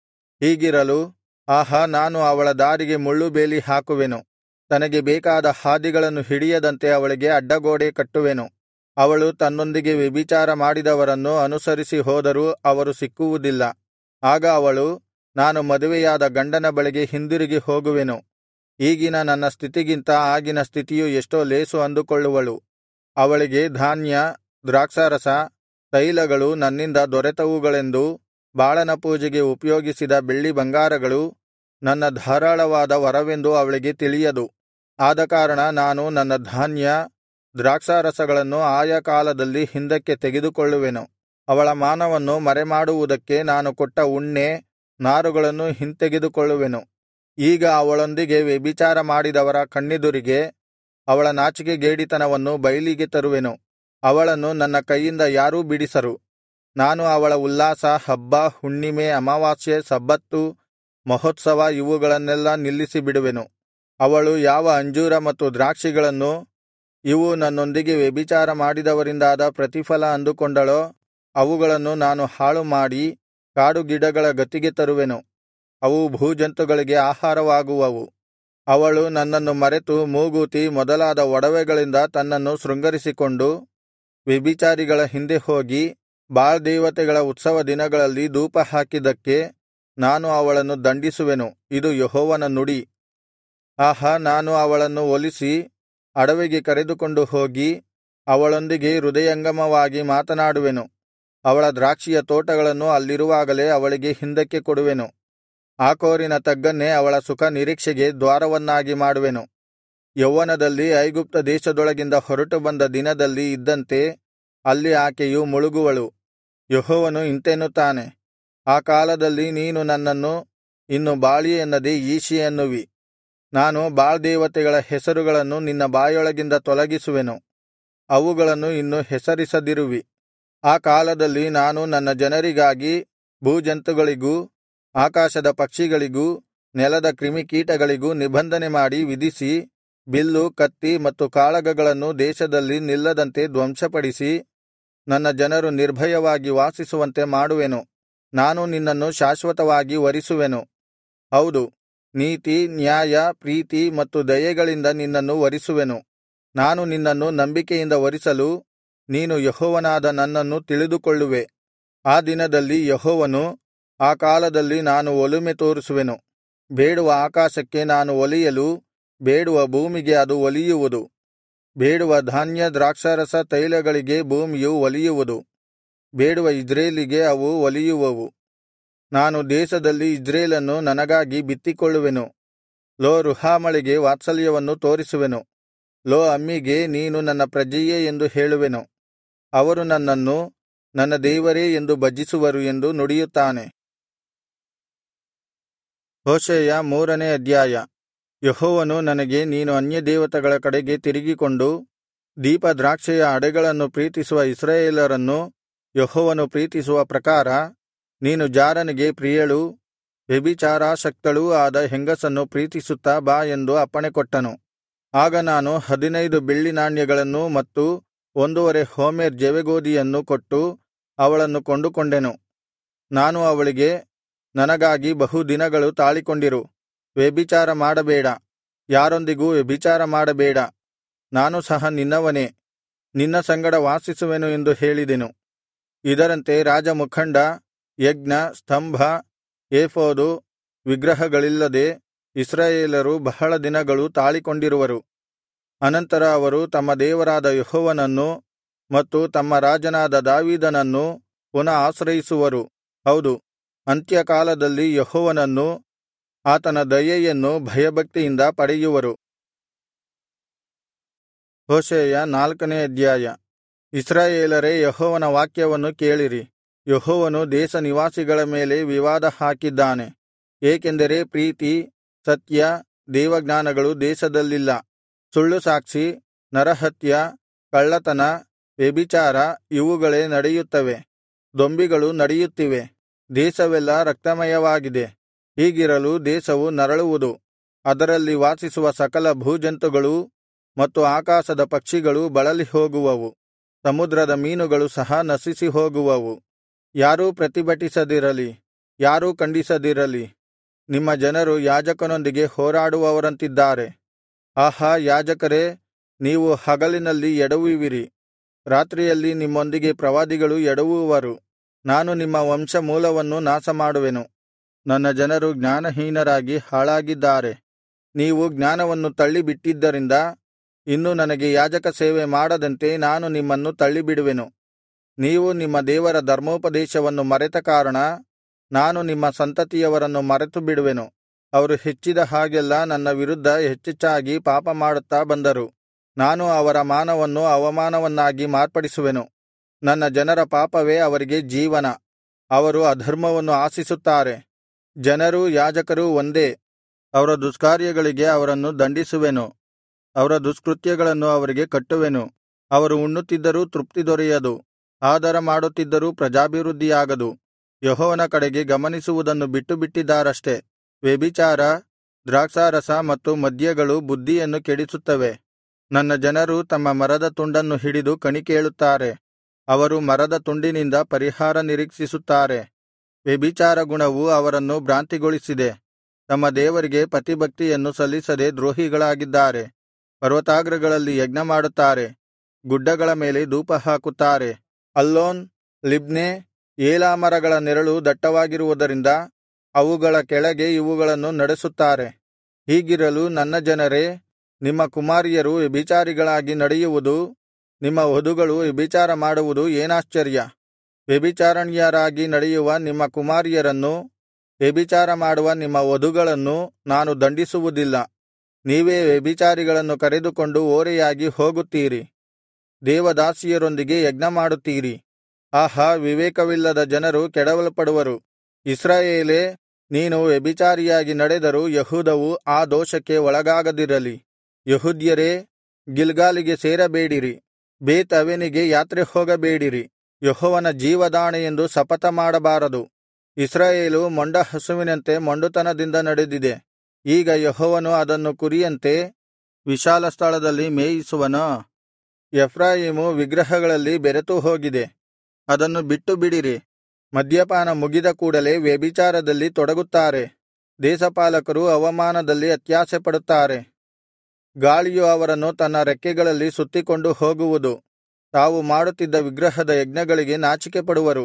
A: ಹೀಗಿರಲು ಆಹಾ, ನಾನು ಅವಳ ದಾರಿಗೆ ಮುಳ್ಳುಬೇಲಿ ಹಾಕುವೆನು. ತನಗೆ ಬೇಕಾದ ಹಾದಿಗಳನ್ನು ಹಿಡಿಯದಂತೆ ಅವಳಿಗೆ ಅಡ್ಡಗೋಡೆ ಕಟ್ಟುವೆನು. ಅವಳು ತನ್ನೊಂದಿಗೆ ವ್ಯಭಿಚಾರ ಮಾಡಿದವರನ್ನು ಅನುಸರಿಸಿ ಹೋದರೂ ಅವರು ಸಿಕ್ಕುವುದಿಲ್ಲ. ಆಗ ಅವಳು, ನಾನು ಮದುವೆಯಾದ ಗಂಡನ ಬಳಿಗೆ ಹಿಂದಿರುಗಿ ಹೋಗುವೆನು, ಈಗಿನ ನನ್ನ ಸ್ಥಿತಿಗಿಂತ ಆಗಿನ ಸ್ಥಿತಿಯು ಎಷ್ಟೋ ಲೇಸು ಅಂದುಕೊಳ್ಳುವಳು. ಅವಳಿಗೆ ಧಾನ್ಯ, ದ್ರಾಕ್ಷಾರಸ, ತೈಲಗಳು ನನ್ನಿಂದ ದೊರೆತವುಗಳೆಂದೂ, ಬಾಳನ ಪೂಜೆಗೆ ಉಪಯೋಗಿಸಿದ ಬೆಳ್ಳಿ ಬಂಗಾರಗಳು ನನ್ನ ಧಾರಾಳವಾದ ವರವೆಂದೂ ಅವಳಿಗೆ ತಿಳಿಯದು. ಆದಕಾರಣ ನಾನು ನನ್ನ ಧಾನ್ಯ, ದ್ರಾಕ್ಷಾರಸಗಳನ್ನು ಆಯಾ ಕಾಲದಲ್ಲಿ ಹಿಂದಕ್ಕೆ ತೆಗೆದುಕೊಳ್ಳುವೆನು. ಅವಳ ಮಾನವನ್ನು ಮರೆಮಾಡುವುದಕ್ಕೆ ನಾನು ಕೊಟ್ಟ ಉಣ್ಣೆ, ನಾರುಗಳನ್ನು ಹಿಂತೆಗೆದುಕೊಳ್ಳುವೆನು. ಈಗ ಅವಳೊಂದಿಗೆ ವ್ಯಭಿಚಾರ ಮಾಡಿದವರ ಕಣ್ಣೆದುರಿಗೆ ಅವಳ ನಾಚಿಕೆಗೇಡಿತನವನ್ನು ಬಯಲಿಗೆ ತರುವೆನು. ಅವಳನ್ನು ನನ್ನ ಕೈಯಿಂದ ಯಾರೂ ಬಿಡಿಸರು. ನಾನು ಅವಳ ಉಲ್ಲಾಸ, ಹಬ್ಬ, ಹುಣ್ಣಿಮೆ, ಅಮಾವಾಸ್ಯೆ, ಸಬ್ಬತ್ತು, ಮಹೋತ್ಸವ ಇವುಗಳನ್ನೆಲ್ಲಾ ನಿಲ್ಲಿಸಿಬಿಡುವೆನು. ಅವಳು ಯಾವ ಅಂಜೂರ ಮತ್ತು ದ್ರಾಕ್ಷಿಗಳನ್ನು, ಇವು ನನ್ನೊಂದಿಗೆ ವ್ಯಭಿಚಾರ ಮಾಡಿದವರಿಂದಾದ ಪ್ರತಿಫಲ ಅಂದುಕೊಂಡಳೋ, ಅವುಗಳನ್ನು ನಾನು ಹಾಳುಮಾಡಿ ಕಾಡುಗಿಡಗಳ ಗತಿಗೆ ತರುವೆನು. ಅವು ಭೂಜಂತುಗಳಿಗೆ ಆಹಾರವಾಗುವವು. ಅವಳು ನನ್ನನ್ನು ಮರೆತು ಮೂಗುತಿ ಮೊದಲಾದ ಒಡವೆಗಳಿಂದ ತನ್ನನ್ನು ಶೃಂಗರಿಸಿಕೊಂಡು ವ್ಯಭಿಚಾರಿಗಳ ಹಿಂದೆ ಹೋಗಿ ಬಾಳ್ ದೇವತೆಗಳ ಉತ್ಸವ ದಿನಗಳಲ್ಲಿ ಧೂಪ ಹಾಕಿದ್ದಕ್ಕೆ ನಾನು ಅವಳನ್ನು ದಂಡಿಸುವೆನು. ಇದು ಯೆಹೋವನ ನುಡಿ. ಆಹಾ, ನಾನು ಅವಳನ್ನು ಒಲಿಸಿ ಅಡವಿಗೆ ಕರೆದುಕೊಂಡು ಹೋಗಿ ಅವಳೊಂದಿಗೆ ಹೃದಯಂಗಮವಾಗಿ ಮಾತನಾಡುವೆನು. ಅವಳ ದ್ರಾಕ್ಷಿಯ ತೋಟಗಳನ್ನು ಅಲ್ಲಿರುವಾಗಲೇ ಅವಳಿಗೆ ಹಿಂದಕ್ಕೆ ಕೊಡುವೆನು. ಆಕೋರಿನ ತಗ್ಗನ್ನೇ ಅವಳ ಸುಖ ನಿರೀಕ್ಷೆಗೆ ದ್ವಾರವನ್ನಾಗಿ ಮಾಡುವೆನು. ಯೌವನದಲ್ಲಿ ಐಗುಪ್ತ ದೇಶದೊಳಗಿಂದ ಹೊರಟು ಬಂದ ದಿನದಲ್ಲಿ ಇದ್ದಂತೆ ಅಲ್ಲಿ ಆಕೆಯು ಮುಳುಗುವಳು. ಯೆಹೋವನು ಇಂತೆನ್ನುತ್ತಾನೆ, ಆ ಕಾಲದಲ್ಲಿ ನೀನು ನನ್ನನ್ನು ಇನ್ನು ಬಾಳಿ ಎನ್ನದೆ ಈಶಿ ಅನ್ನುವಿ. ನಾನು ಬಾಳ್ ದೇವತೆಗಳ ಹೆಸರುಗಳನ್ನು ನಿನ್ನ ಬಾಯೊಳಗಿಂದ ತೊಲಗಿಸುವೆನು, ಅವುಗಳನ್ನು ಇನ್ನು ಹೆಸರಿಸದಿರುವಿ. ಆ ಕಾಲದಲ್ಲಿ ನಾನು ನನ್ನ ಜನರಿಗಾಗಿ ಭೂಜಂತುಗಳಿಗೂ, ಆಕಾಶದ ಪಕ್ಷಿಗಳಿಗೂ, ನೆಲದ ಕ್ರಿಮಿಕೀಟಗಳಿಗೂ ನಿಬಂಧನೆ ಮಾಡಿ ವಿಧಿಸಿ, ಬಿಲ್ಲು, ಕತ್ತಿ ಮತ್ತು ಕಾಳಗಗಳನ್ನು ದೇಶದಲ್ಲಿ ನಿಲ್ಲದಂತೆ ಧ್ವಂಸಪಡಿಸಿ, ನನ್ನ ಜನರು ನಿರ್ಭಯವಾಗಿ ವಾಸಿಸುವಂತೆ ಮಾಡುವೆನು. ನಾನು ನಿನ್ನನ್ನು ಶಾಶ್ವತವಾಗಿ ವರಿಸುವೆನು. ಹೌದು, ನೀತಿ, ನ್ಯಾಯ, ಪ್ರೀತಿ ಮತ್ತು ದಯೆಗಳಿಂದ ನಿನ್ನನ್ನು ವರಿಸುವೆನು. ನಾನು ನಿನ್ನನ್ನು ನಂಬಿಕೆಯಿಂದ ವರಿಸಲು ನೀನು ಯೆಹೋವನಾದ ನನ್ನನ್ನು ತಿಳಿದುಕೊಳ್ಳುವೆ. ಆ ದಿನದಲ್ಲಿ ಯೆಹೋವನು, ಆ ಕಾಲದಲ್ಲಿ ನಾನು ಒಲುಮೆ ತೋರಿಸುವೆನು. ಬೇಡುವ ಆಕಾಶಕ್ಕೆ ನಾನು ಒಲಿಯಲು, ಬೇಡುವ ಭೂಮಿಗೆ ಅದು ಒಲಿಯುವುದು. ಬೇಡುವ ಧಾನ್ಯ, ದ್ರಾಕ್ಷಾರಸ, ತೈಲಗಳಿಗೆ ಭೂಮಿಯು ಒಲಿಯುವುದು. ಬೇಡುವ ಇಜ್ರೇಲಿಗೆ ಅವು ಒಲಿಯುವವು. ನಾನು ದೇಶದಲ್ಲಿ ಇಜ್ರೇಲನ್ನು ನನಗಾಗಿ ಬಿತ್ತಿಕೊಳ್ಳುವೆನು. ಲೋ ರುಹಾಮಳಿಗೆ ವಾತ್ಸಲ್ಯವನ್ನು ತೋರಿಸುವೆನು. ಲೋ ಅಮ್ಮಿಗೆ, ನೀನು ನನ್ನ ಪ್ರಜೆಯೇ ಎಂದು ಹೇಳುವೆನು. ಅವರು ನನ್ನನ್ನು ನನ್ನ ದೇವರೇ ಎಂದು ಭಜಿಸುವರು ಎಂದು ನುಡಿಯುತ್ತಾನೆ. ಹೋಶೇಯ 3ನೇ ಅಧ್ಯಾಯ. ಯೆಹೋವನು ನನಗೆ, ನೀನು ಅನ್ಯದೇವತೆಗಳ ಕಡೆಗೆ ತಿರುಗಿಕೊಂಡು ದೀಪದ್ರಾಕ್ಷಿಯ ಅಡೆಗಳನ್ನು ಪ್ರೀತಿಸುವ ಇಸ್ರಾಯೇಲರನ್ನು ಯೆಹೋವನು ಪ್ರೀತಿಸುವ ಪ್ರಕಾರ ನೀನು ಜಾರನಿಗೆ ಪ್ರಿಯಳೂ ವ್ಯಭಿಚಾರಾಸಕ್ತಳೂ ಆದ ಹೆಂಗಸನ್ನು ಪ್ರೀತಿಸುತ್ತಾ ಬಾ ಎಂದು ಅಪ್ಪಣೆಕೊಟ್ಟನು. ಆಗ ನಾನು 15 ಬೆಳ್ಳಿ ನಾಣ್ಯಗಳನ್ನೂ ಮತ್ತು 1.5 ಹೋಮೆರ್ ಜವೆಗೋದಿಯನ್ನು ಕೊಟ್ಟು ಅವಳನ್ನು ಕೊಂಡುಕೊಂಡೆನು. ನಾನು ಅವಳಿಗೆ, ನನಗಾಗಿ ಬಹು ದಿನಗಳು ತಾಳಿಕೊಂಡಿರು, ವ್ಯಭಿಚಾರ ಮಾಡಬೇಡ, ಯಾರೊಂದಿಗೂ ವ್ಯಭಿಚಾರ ಮಾಡಬೇಡ, ನಾನು ಸಹ ನಿನ್ನವನೇ, ನಿನ್ನ ಸಂಗಡ ವಾಸಿಸುವೆನು ಎಂದು ಹೇಳಿದೆನು. ಇದರಂತೆ ರಾಜಮುಖಂಡ, ಯಜ್ಞ, ಸ್ತಂಭ, ಏಫೋದು, ವಿಗ್ರಹಗಳಿಲ್ಲದೆ ಇಸ್ರಾಯೇಲರು ಬಹಳ ದಿನಗಳು ತಾಳಿಕೊಂಡಿರುವರು. ಅನಂತರ ಅವರು ತಮ್ಮ ದೇವರಾದ ಯೆಹೋವನನ್ನು ಮತ್ತು ತಮ್ಮ ರಾಜನಾದ ದಾವೀದನನ್ನು ಪುನಃ ಆಶ್ರಯಿಸುವರು. ಹೌದು, ಅಂತ್ಯಕಾಲದಲ್ಲಿ ಯೆಹೋವನನ್ನು, ಆತನ ದಯೆಯನ್ನು ಭಯಭಕ್ತಿಯಿಂದ ಪಡೆಯುವರು. ಹೋಶೇಯ 4ನೇ ಅಧ್ಯಾಯ. ಇಸ್ರಾಯೇಲರೇ, ಯೆಹೋವನ ವಾಕ್ಯವನ್ನು ಕೇಳಿರಿ. ಯೆಹೋವನು ದೇಶ ನಿವಾಸಿಗಳ ಮೇಲೆ ವಿವಾದ ಹಾಕಿದ್ದಾನೆ. ಏಕೆಂದರೆ ಪ್ರೀತಿ, ಸತ್ಯ, ದೇವಜ್ಞಾನಗಳು ದೇಶದಲ್ಲಿಲ್ಲ. ಸುಳ್ಳು ಸಾಕ್ಷಿ, ನರಹತ್ಯ, ಕಳ್ಳತನ, ವ್ಯಭಿಚಾರ ಇವುಗಳೇ ನಡೆಯುತ್ತವೆ. ದೊಂಬಿಗಳು ನಡೆಯುತ್ತಿವೆ. ದೇಶವೆಲ್ಲಾ ರಕ್ತಮಯವಾಗಿದೆ. ಹೀಗಿರಲು ದೇಶವು ನರಳುವುದು. ಅದರಲ್ಲಿ ವಾಸಿಸುವ ಸಕಲ ಭೂಜಂತುಗಳೂ ಮತ್ತು ಆಕಾಶದ ಪಕ್ಷಿಗಳೂ ಬಳಲಿ ಹೋಗುವವು. ಸಮುದ್ರದ ಮೀನುಗಳು ಸಹ ನಶಿಸಿ ಹೋಗುವವು. ಯಾರೂ ಪ್ರತಿಭಟಿಸದಿರಲಿ, ಯಾರೂ ಖಂಡಿಸದಿರಲಿ. ನಿಮ್ಮ ಜನರು ಯಾಜಕನೊಂದಿಗೆ ಹೋರಾಡುವವರಂತಿದ್ದಾರೆ. ಆಹಾ, ಯಾಜಕರೇ, ನೀವು ಹಗಲಿನಲ್ಲಿ ಎಡವುವಿರಿ, ರಾತ್ರಿಯಲ್ಲಿ ನಿಮ್ಮೊಂದಿಗೆ ಪ್ರವಾದಿಗಳು ಎಡವುವರು. ನಾನು ನಿಮ್ಮ ವಂಶಮೂಲವನ್ನು ನಾಶಮಾಡುವೆನು. ನನ್ನ ಜನರು ಜ್ಞಾನಹೀನರಾಗಿ ಹಾಳಾಗಿದ್ದಾರೆ. ನೀವು ಜ್ಞಾನವನ್ನು ತಳ್ಳಿಬಿಟ್ಟಿದ್ದರಿಂದ ಇನ್ನು ನನಗೆ ಯಾಜಕ ಸೇವೆ ಮಾಡದಂತೆ ನಾನು ನಿಮ್ಮನ್ನು ತಳ್ಳಿಬಿಡುವೆನು. ನೀವು ನಿಮ್ಮ ದೇವರ ಧರ್ಮೋಪದೇಶವನ್ನು ಮರೆತ ಕಾರಣ ನಾನು ನಿಮ್ಮ ಸಂತತಿಯವರನ್ನು ಮರೆತುಬಿಡುವೆನು. ಅವರು ಹೆಚ್ಚಿದ ಹಾಗೆಲ್ಲಾ ನನ್ನ ವಿರುದ್ಧ ಹೆಚ್ಚೆಚ್ಚಾಗಿ ಪಾಪಮಾಡುತ್ತಾ ಬಂದರು. ನಾನು ಅವರ ಮಾನವನ್ನು ಅವಮಾನವನ್ನಾಗಿ ಮಾರ್ಪಡಿಸುವೆನು. ನನ್ನ ಜನರ ಪಾಪವೇ ಅವರಿಗೆ ಜೀವನ. ಅವರು ಅಧರ್ಮವನ್ನು ಆಶಿಸುತ್ತಾರೆ. ಜನರೂ ಯಾಜಕರೂ ಒಂದೇ. ಅವರ ದುಷ್ಕಾರ್ಯಗಳಿಗೆ ಅವರನ್ನು ದಂಡಿಸುವೆನು. ಅವರ ದುಷ್ಕೃತ್ಯಗಳನ್ನು ಅವರಿಗೆ ಕಟ್ಟುವೆನು. ಅವರು ಉಣ್ಣುತ್ತಿದ್ದರೂ ತೃಪ್ತಿ ದೊರೆಯದು, ಆದರ ಮಾಡುತ್ತಿದ್ದರೂ ಪ್ರಜಾಭಿವೃದ್ಧಿಯಾಗದು. ಯೆಹೋವನ ಕಡೆಗೆ ಗಮನಿಸುವುದನ್ನು ಬಿಟ್ಟುಬಿಟ್ಟಿದ್ದಾರಷ್ಟೆ. ವ್ಯಭಿಚಾರ, ದ್ರಾಕ್ಷಾರಸ ಮತ್ತು ಮದ್ಯಗಳು ಬುದ್ಧಿಯನ್ನು ಕೆಡಿಸುತ್ತವೆ. ನನ್ನ ಜನರು ತಮ್ಮ ಮರದ ತುಂಡನ್ನು ಹಿಡಿದು ಕಣಿ ಕೇಳುತ್ತಾರೆ. ಅವರು ಮರದ ತುಂಡಿನಿಂದ ಪರಿಹಾರ ನಿರೀಕ್ಷಿಸುತ್ತಾರೆ. ವ್ಯಭಿಚಾರ ಗುಣವು ಅವರನ್ನು ಭ್ರಾಂತಿಗೊಳಿಸಿದೆ. ತಮ್ಮ ದೇವರಿಗೆ ಪತಿಭಕ್ತಿಯನ್ನು ಸಲ್ಲಿಸದೆ ದ್ರೋಹಿಗಳಾಗಿದ್ದಾರೆ. ಪರ್ವತಾಗ್ರಗಳಲ್ಲಿ ಯಜ್ಞಮಾಡುತ್ತಾರೆ, ಗುಡ್ಡಗಳ ಮೇಲೆ ಧೂಪಹಾಕುತ್ತಾರೆ. ಅಲ್ಲೋನ್, ಲಿಬ್ನೆ, ಏಲಾ ಮರಗಳ ನೆರಳು ದಟ್ಟವಾಗಿರುವುದರಿಂದ ಅವುಗಳ ಕೆಳಗೆ ಇವುಗಳನ್ನು ನಡೆಸುತ್ತಾರೆ. ಹೀಗಿರಲು ನನ್ನ ಜನರೇ, ನಿಮ್ಮ ಕುಮಾರಿಯರು ವ್ಯಭಿಚಾರಿಗಳಾಗಿ ನಡೆಯುವುದು, ನಿಮ್ಮ ವಧುಗಳು ವ್ಯಭಿಚಾರ ಮಾಡುವುದು ಏನಾಶ್ಚರ್ಯ? ವ್ಯಭಿಚಾರಣ್ಯರಾಗಿ ನಡೆಯುವ ನಿಮ್ಮ ಕುಮಾರಿಯರನ್ನು, ವ್ಯಭಿಚಾರ ಮಾಡುವ ನಿಮ್ಮ ವಧುಗಳನ್ನು ನಾನು ದಂಡಿಸುವುದಿಲ್ಲ. ನೀವೇ ವ್ಯಭಿಚಾರಿಗಳನ್ನು ಕರೆದುಕೊಂಡು ಓರೆಯಾಗಿ ಹೋಗುತ್ತೀರಿ. ದೇವದಾಸಿಯರೊಂದಿಗೆ ಯಜ್ಞಮಾಡುತ್ತೀರಿ. ಆಹಾ, ವಿವೇಕವಿಲ್ಲದ ಜನರು ಕೆಡವಲ್ಪಡುವರು. ಇಸ್ರಾಯೇಲೇ, ನೀನು ವ್ಯಭಿಚಾರಿಯಾಗಿ ನಡೆದರೂ ಯೆಹೂದವು ಆ ದೋಷಕ್ಕೆ ಒಳಗಾಗದಿರಲಿ. ಯೆಹೂದ್ಯರೇ, ಗಿಲ್ಗಾಲಿಗೆ ಸೇರಬೇಡಿರಿ, ಬೇತ್ ಅವೆನಿಗೆ ಯಾತ್ರೆ ಹೋಗಬೇಡಿರಿ. ಯೆಹೋವನ ಜೀವದಾಣೆಯೆಂದು ಶಪಥ ಮಾಡಬಾರದು. ಇಸ್ರಾಯೇಲು ಮೊಂಡ ಹಸುವಿನಂತೆ ಮೊಂಡುತನದಿಂದ ನಡೆದಿದೆ. ಈಗ ಯೆಹೋವನು ಅದನ್ನು ಕುರಿಯಂತೆ ವಿಶಾಲ ಸ್ಥಳದಲ್ಲಿ ಮೇಯಿಸುವನೋ? ಎಫ್ರಾಯೀಮು ವಿಗ್ರಹಗಳಲ್ಲಿ ಬೆರೆತು ಹೋಗಿದೆ. ಅದನ್ನು ಬಿಟ್ಟು ಬಿಡಿರಿ. ಮದ್ಯಪಾನ ಮುಗಿದ ಕೂಡಲೆ ವ್ಯಭಿಚಾರದಲ್ಲಿ ತೊಡಗುತ್ತಾರೆ. ದೇಶಪಾಲಕರು ಅವಮಾನದಲ್ಲಿ ಅತ್ಯಾಶೆಪಡುತ್ತಾರೆ. ಗಾಳಿಯು ಅವರನ್ನು ತನ್ನ ರೆಕ್ಕೆಗಳಲ್ಲಿ ಸುತ್ತಿಕೊಂಡು ಹೋಗುವುದು. ತಾವು ಮಾಡುತ್ತಿದ್ದ ವಿಗ್ರಹದ ಯಜ್ಞಗಳಿಗೆ ನಾಚಿಕೆಪಡುವರು.